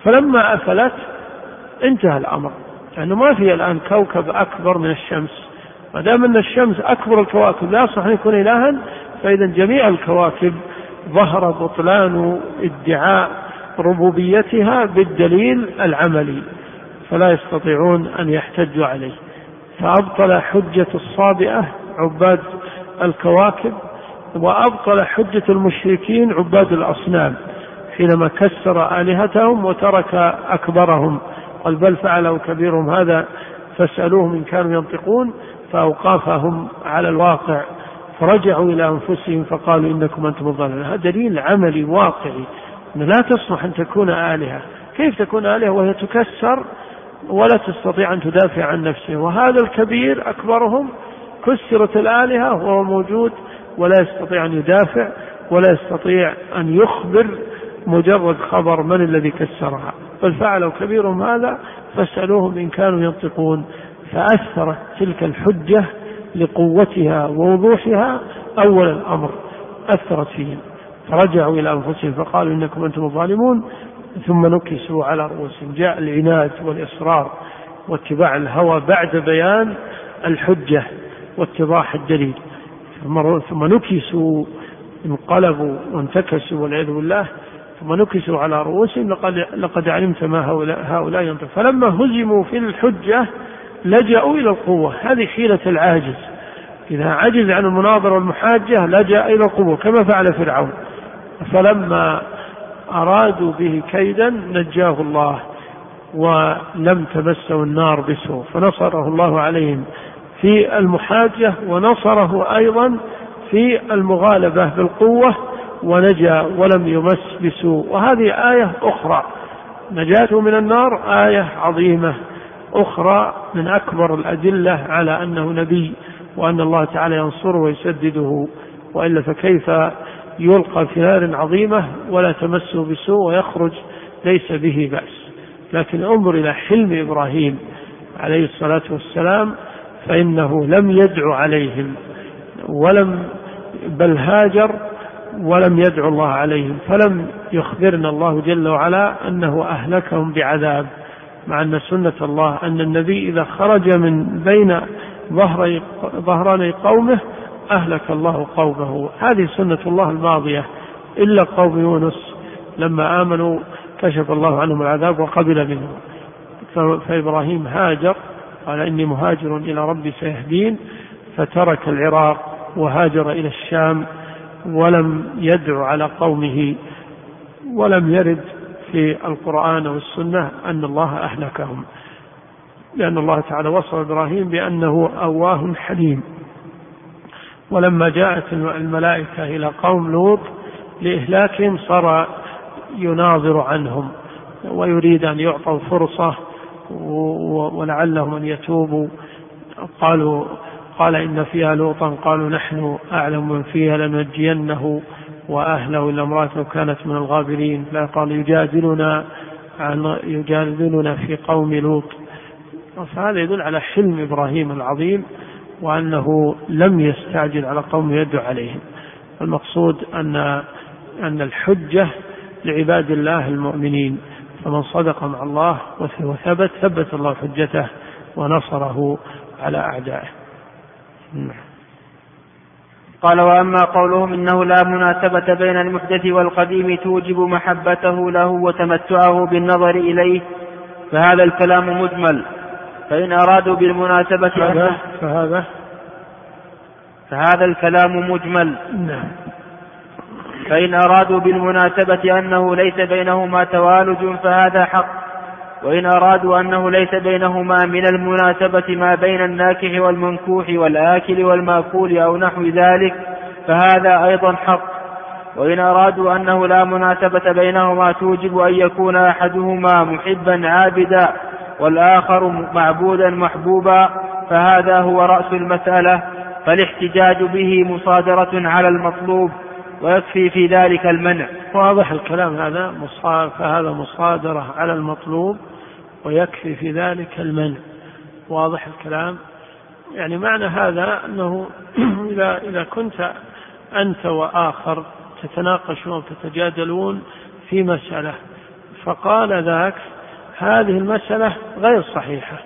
فلما أفلت انتهى الأمر، لأنه ما في الآن كوكب أكبر من الشمس، ما دام أن الشمس أكبر الكواكب لا يصح أن يكون إلها، فإذا جميع الكواكب ظهر بطلان ادعاء ربوبيتها بالدليل العملي، فلا يستطيعون أن يحتجوا عليه. فأبطل حجة الصابئة عباد الكواكب، وأبطل حجة المشركين عباد الأصنام حينما كسر آلهتهم وترك أكبرهم، قال بل فعلوا كبيرهم هذا فاسألوهم إن كانوا ينطقون، فأوقافهم على الواقع فرجعوا إلى أنفسهم فقالوا إنكم أنتم الظالمون. هذا دليل عملي واقعي أن لا تصلح أن تكون آلهة. كيف تكون آلهة وهي تكسر ولا تستطيع أن تدافع عن نفسه؟ وهذا الكبير أكبرهم كسرت الآلهة وهو موجود ولا يستطيع أن يدافع ولا يستطيع أن يخبر مجرد خبر من الذي كسرها، بل فعلوا كبيرهم هذا فاسألوهم إن كانوا ينطقون. فأثرت تلك الحجة لقوتها ووضوحها أول الأمر، أثرت فيهم فرجعوا إلى أنفسهم فقالوا إنكم أنتم الظالمون، ثم نكسوا على رؤوسهم. جاء العناد والإصرار واتباع الهوى بعد بيان الحجة واتضاح الدليل، ثم نكسوا انقلبوا وانتكسوا والعياذ بالله، ثم نكسوا على رؤوسهم لقد, لقد علمت ما هؤلاء, هؤلاء ينطق. فلما هزموا في الحجة لجأوا إلى القوة، هذه حيلة العاجز، إذا عجز عن المناظرة والمحاجة لجأ إلى القوة كما فعل فرعون. فلما أرادوا به كيدا نجاه الله ولم تمسه النار بسوء، فنصره الله عليهم في المحاجة ونصره أيضا في المغالبة بالقوة ونجا ولم يمس بسوء. وهذه آية أخرى، نجاته من النار آية عظيمة أخرى من أكبر الأدلة على أنه نبي وأن الله تعالى ينصره ويسدده، وإلا فكيف يلقى في نار عظيمة ولا تمسه بسوء ويخرج ليس به بأس. لكن انظر إلى حلم إبراهيم عليه الصلاة والسلام، فإنه لم يدعو عليهم ولم بل هاجر ولم يدعو الله عليهم، فلم يخبرنا الله جل وعلا أنه أهلكهم بعذاب، مع أن سنة الله أن النبي إذا خرج من بين ظهراني قومه أهلك الله قومه، هذه سنة الله الماضية، إلا قوم يونس لما آمنوا كشف الله عنهم العذاب وقبل منهم. فإبراهيم هاجر قال إني مهاجر إلى ربي سيهدين، فترك العراق وهاجر إلى الشام ولم يدعو على قومه، ولم يرد في القرآن والسنة أن الله أهلكهم، لأن الله تعالى وصف إبراهيم بأنه أواه حليم. ولما جاءت الملائكة إلى قوم لوط لإهلاكهم صار يناظر عنهم ويريد أن يعطوا فرصة ولعلهم أن يتوبوا. قالوا قال إن فيها لوطا قالوا نحن أعلم من فيها لننجينه وأهله إلا امرأته كانت من الغابرين. لا قال يجادلنا عن يجادلنا في قوم لوط. فهذا يدل على حلم إبراهيم العظيم وأنه لم يستعجل على قوم يدعو عليهم. المقصود أن أن الحجة لعباد الله المؤمنين، فمن صدق مع الله وثبت ثبت الله حجته ونصره على أعدائه. قال وأما قولهم إنه لا مناسبة بين المحدث والقديم توجب محبته له وتمتعه بالنظر إليه، فهذا الكلام مجمل. فإن أرادوا بالمناسبة فهذا, فهذا, فهذا الكلام مجمل. نعم. فإن أرادوا بالمناسبة أنه ليس بينهما توالج فهذا حق، وإن أرادوا أنه ليس بينهما من المناسبة ما بين الناكح والمنكوح والآكل والمأكول أو نحو ذلك فهذا أيضا حق، وإن أرادوا أنه لا مناسبة بينهما توجب أن يكون أحدهما محبا عابدا والآخر معبودا محبوبا فهذا هو رأس المسألة، فالاحتجاج به مصادرة على المطلوب ويكفي في ذلك المنع. واضح الكلام هذا، فهذا مصادرة على المطلوب ويكفي في ذلك المنع. واضح الكلام. يعني معنى هذا أنه إذا, إذا كنت أنت وآخر تتناقشون وتتجادلون في مسألة فقال ذاك هذه المسألة غير صحيحة.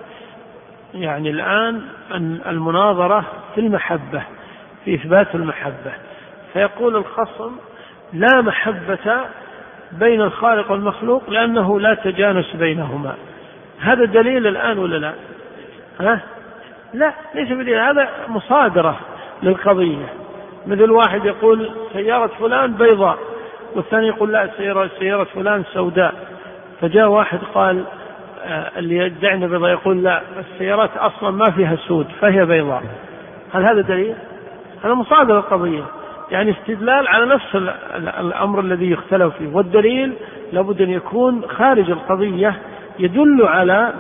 يعني الآن المناظرة في المحبة، في إثبات المحبة، فيقول الخصم لا محبة بين الخالق والمخلوق لأنه لا تجانس بينهما. هذا دليل الآن ولا لا؟ ها؟ لا، ليس بدليل، هذا مصادرة للقضية. مثل واحد يقول سيارة فلان بيضاء، والثاني يقول لا سيارة, سيارة فلان سوداء، فجاء واحد قال آه اللي يدعنا بيضاء يقول لا السيارات أصلا ما فيها سود فهي بيضاء. هل هذا دليل؟ هذا مصادرة القضية، يعني استدلال على نفس الأمر الذي يختلف فيه، والدليل لابد أن يكون خارج القضية يدل على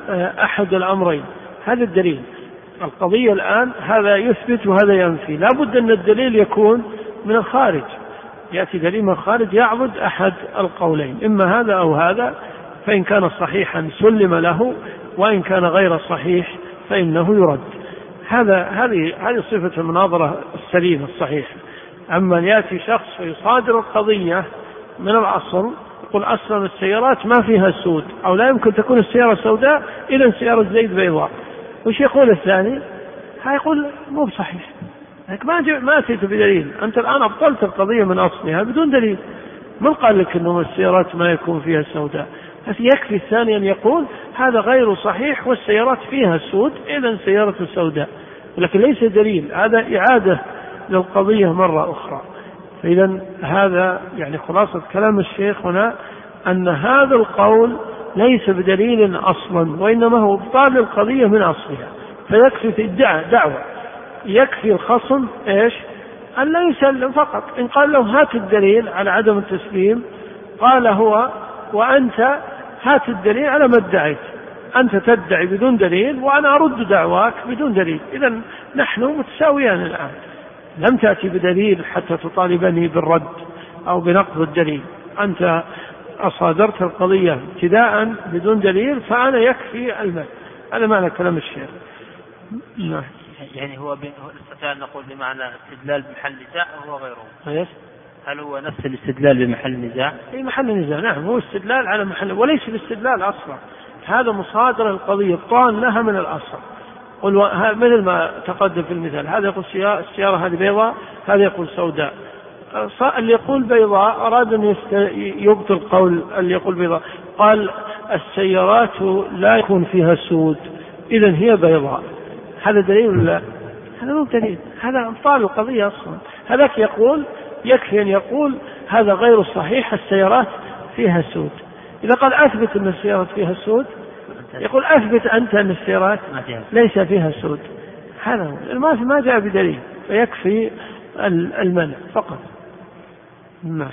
أحد الأمرين. هذا الدليل. القضية الآن هذا يثبت وهذا ينفي، لابد أن الدليل يكون من الخارج، يأتي دليل من الخارج يعبد أحد القولين، إما هذا أو هذا، فإن كان صحيحا سلم له، وإن كان غير صحيح فإنه يرد. هذا هذه هذه صفة المناظرة السليمة الصحيحة. أما يأتي شخص ويصادر القضية من الأصل، يقول أصلا السيارات ما فيها سود، أو لا يمكن تكون السيارة سوداء إذن سيارة زيد بيضاء، وش يقول الثاني؟ هيقول مو بصحيح، ما ما أتيت بدليل، أنت الآن أبطلت القضية من أصلها بدون دليل. من قال لك أنه السيارات ما يكون فيها سوداء؟ يكفي الثاني أن يقول هذا غير صحيح والسيارات فيها سود إذن سيارة سوداء، لكن ليس دليل، هذا إعادة للقضية مرة أخرى. فإذا هذا يعني خلاصة كلام الشيخ هنا أن هذا القول ليس بدليل أصلا، وإنما هو إبطال للقضية من أصلها. فيكفي في الدعوة دعوة يكفي الخصم إيش؟ أن لا يسلم فقط. إن قال له هات الدليل على عدم التسليم، قال هو وأنت هات الدليل على ما ادعيت، أنت تدعي بدون دليل وأنا أرد دعواك بدون دليل، إذن نحن متساويان الآن. لم تأتي بدليل حتى تطالبني بالرد أو بنقض الدليل، أنت أصادرت القضية ابتداء بدون دليل، فأنا يكفي المال. هذا معنى كلام الشيخ. نعم. يعني هو الاستدلال نقول بمعنى استدلال بمحل نزاع وهو غيره. يس. هل هو نفس الاستدلال بمحل نزاع؟ في محل نزاع، نعم، هو استدلال على محل، وليس الاستدلال أصلا، هذا مصادرة القضية طان لها من الأصل. قل مثل ما تقدم في المثال، هذا يقول السيارة هذه بيضاء، هذا يقول سوداء. اللي يقول بيضاء أراد أن يبطل قول اللي يقول بيضاء، قال السيارات لا يكون فيها سود إذن هي بيضاء. هذا دليل ولا لا؟ هذا مو دليل، هذا أبطال القضية أصلا. هذاك يقول يكفي أن يقول هذا غير صحيح السيارات فيها سود. إذا قال أثبت أن السيارات فيها سود، يقول أثبت أنت أن السيارات ليس فيها سود. هذا ما ما جاء بدليل، فيكفي المنع فقط. نعم.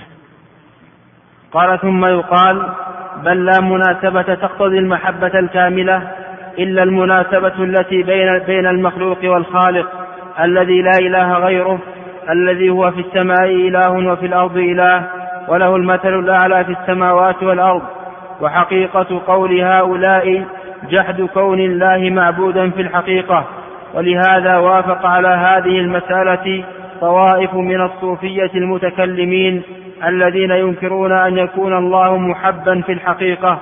قال ثم يقال بل لا مناسبة تقتضي المحبة الكاملة إلا المناسبة التي بين بين المخلوق والخالق الذي لا إله غيره، الذي هو في السماء إله وفي الأرض إله، وله المثل الأعلى في السماوات والأرض. وحقيقة قول هؤلاء جحد كون الله معبودا في الحقيقة. ولهذا وافق على هذه المسألة طوائف من الصوفية المتكلمين الذين ينكرون أن يكون الله محبا في الحقيقة.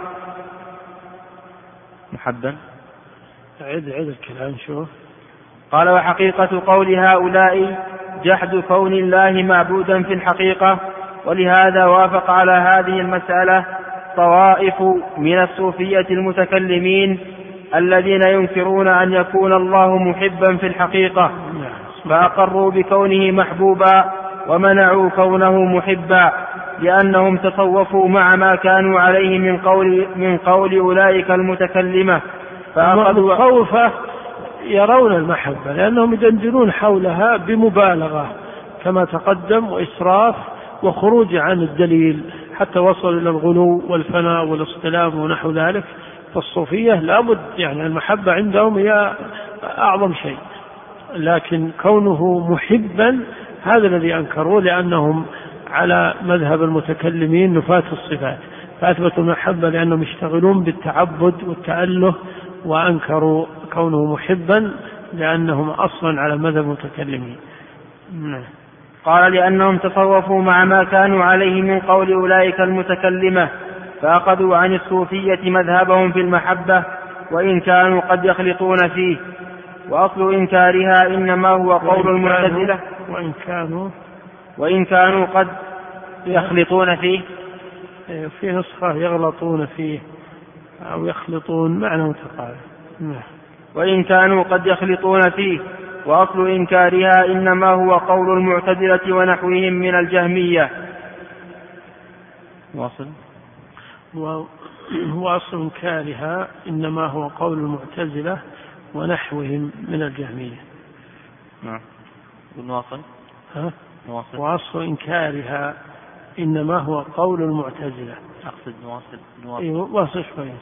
محبا عد عد الكلام شوف. قال وحقيقة قول هؤلاء جحد كون الله معبودا في الحقيقة. ولهذا وافق على هذه المسألة طوائف من الصوفية المتكلمين الذين ينكرون أن يكون الله محبا في الحقيقة، فأقروا بكونه محبوبا ومنعوا كونه محبا، لأنهم تصوفوا مع ما كانوا عليه من قول, من قول أولئك المتكلمة. فأخذوا خوفة يرون المحبة لأنهم يدندنون حولها بمبالغة كما تقدم، وإسراف وخروج عن الدليل حتى وصل إلى الغلو والفناء والاصطلام ونحو ذلك. فالصوفية لابد يعني المحبة عندهم هي أعظم شيء، لكن كونه محبا هذا الذي أنكروه، لأنهم على مذهب المتكلمين نفاة الصفات، فأثبتوا المحبة لأنهم يشتغلون بالتعبد والتأله، وأنكروا كونه محبا لأنهم أصلا على مذهب المتكلمين. قال لأنهم تصوفوا مع ما كانوا عليه من قول أولئك المتكلمة، فأخذوا عن الصوفية مذهبهم في المحبة وإن كانوا قد يخلطون فيه، وأصل إنكارها إنما هو قول المعتزلة وإن كانوا وإن كانوا قد يخلطون فيه. في نسخة يغلطون فيه أو يخلطون معنى متقارب. وإن كانوا قد يخلطون فيه، وأصل إنكارها إنما هو قول المعتزلة ونحوهم من الجهمية. واصل وأصل إنكارها إنما هو قول المعتزلة ونحوهم من الجهمية. نعم. نواصل. ها؟ نواصل. وأصل إنكارها إنما هو قول المعتزلة. أقصد نواصل. نواصل. أيوة واصل شوية.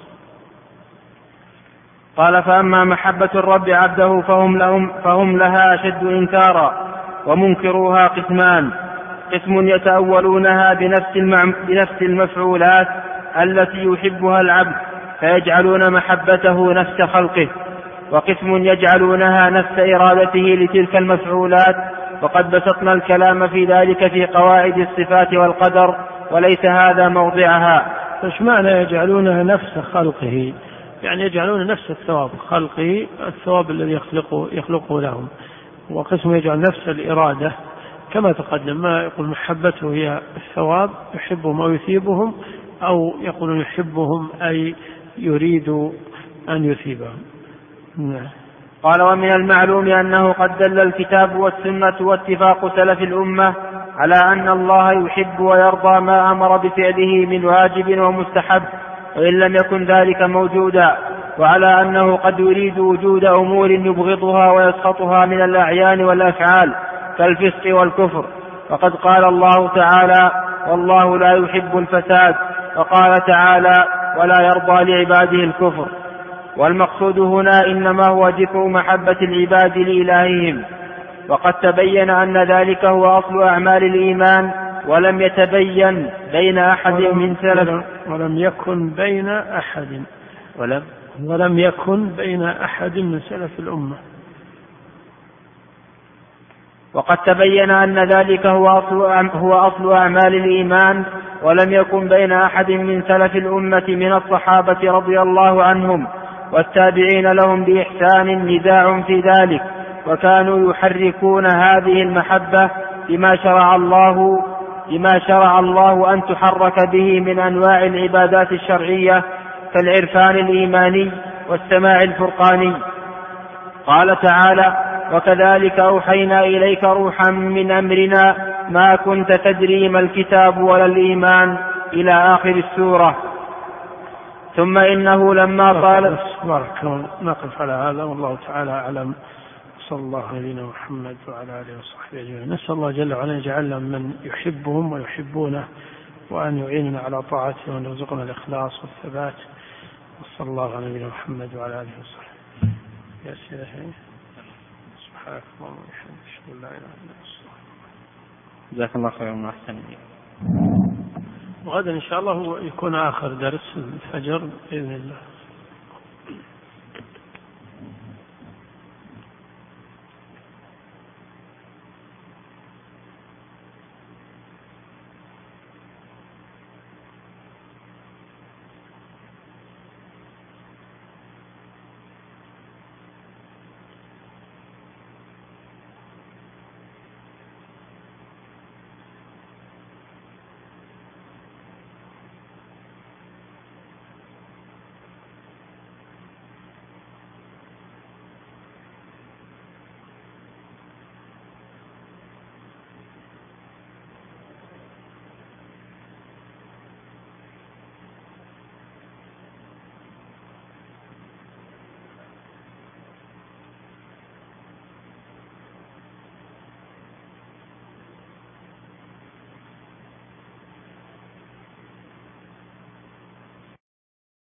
قال: فأما محبة الرب عبده فهم, لهم فهم لها أشد إنكارا، ومنكروها قسمان: قسم يتأولونها بنفس, المعم... بنفس المفعولات التي يحبها العبد فيجعلون محبته نفس خلقه، وقسم يجعلونها نفس إرادته لتلك المفعولات، وقد بسطنا الكلام في ذلك في قواعد الصفات والقدر، وليس هذا موضعها. فايش معنى يجعلونها نفس خلقه؟ يعني يجعلون نفس الثواب خلقه، الثواب الذي يخلقه, يخلقه لهم. وقسم يجعل نفس الإرادة كما تقدم، ما يقول محبته هي الثواب يحبهم أو يثيبهم، أو يقول يحبهم أي يريد أن يثيبهم. نعم. قال: ومن المعلوم أنه قد دل الكتاب والسنة واتفاق سلف الأمة على أن الله يحب ويرضى ما أمر بفعله من واجب ومستحب، وإن لم يكن ذلك موجودا، وعلى أنه قد يريد وجود أمور يبغضها ويسخطها من الأعيان والأفعال كالفسق والكفر. وقد قال الله تعالى: والله لا يحب الفساد، وقال تعالى: ولا يرضى لعباده الكفر. والمقصود هنا إنما هو ذكر محبة العباد لإلههم. وقد تبين أن ذلك هو أصل أعمال الإيمان، ولم يتبين بين أحد من سلف ولم يكن بين أحد ولم ولم يكن بين أحد من سلف الأمة. وقد تبين أن ذلك هو أصل هو أصل أعمال الإيمان، ولم يكن بين أحد من سلف الأمة من الصحابة رضي الله عنهم والتابعين لهم بإحسان نزاع في ذلك، وكانوا يحركون هذه المحبة بما شرع الله بما شرع الله أن تحرك به من أنواع العبادات الشرعية كالعرفان الإيماني والسماع الفرقاني. قال تعالى: وكذلك أوحينا إليك روحا من أمرنا ما كنت تدري ما الكتاب ولا الإيمان إلى آخر السورة. ثم إنه لما قال بارك نقف على هذا، والله تعالى أعلم. صلى الله على نبينا محمد وعلى آله وصحبه أجمعين. نسأل الله جل وعلا يجعلنا من يحبهم ويحبونه، وأن يعيننا على طاعته، وأن يرزقنا الإخلاص والثبات. وصلى الله على نبينا محمد وعلى آله وصحبه. يا سيدي سبحانك اللهم وبحمدك أشهد أن لا إله إلا أنت. جزاك الله خيرا وأحسن إليك. وغدا إن شاء الله يكون آخر درس الفجر بإذن الله.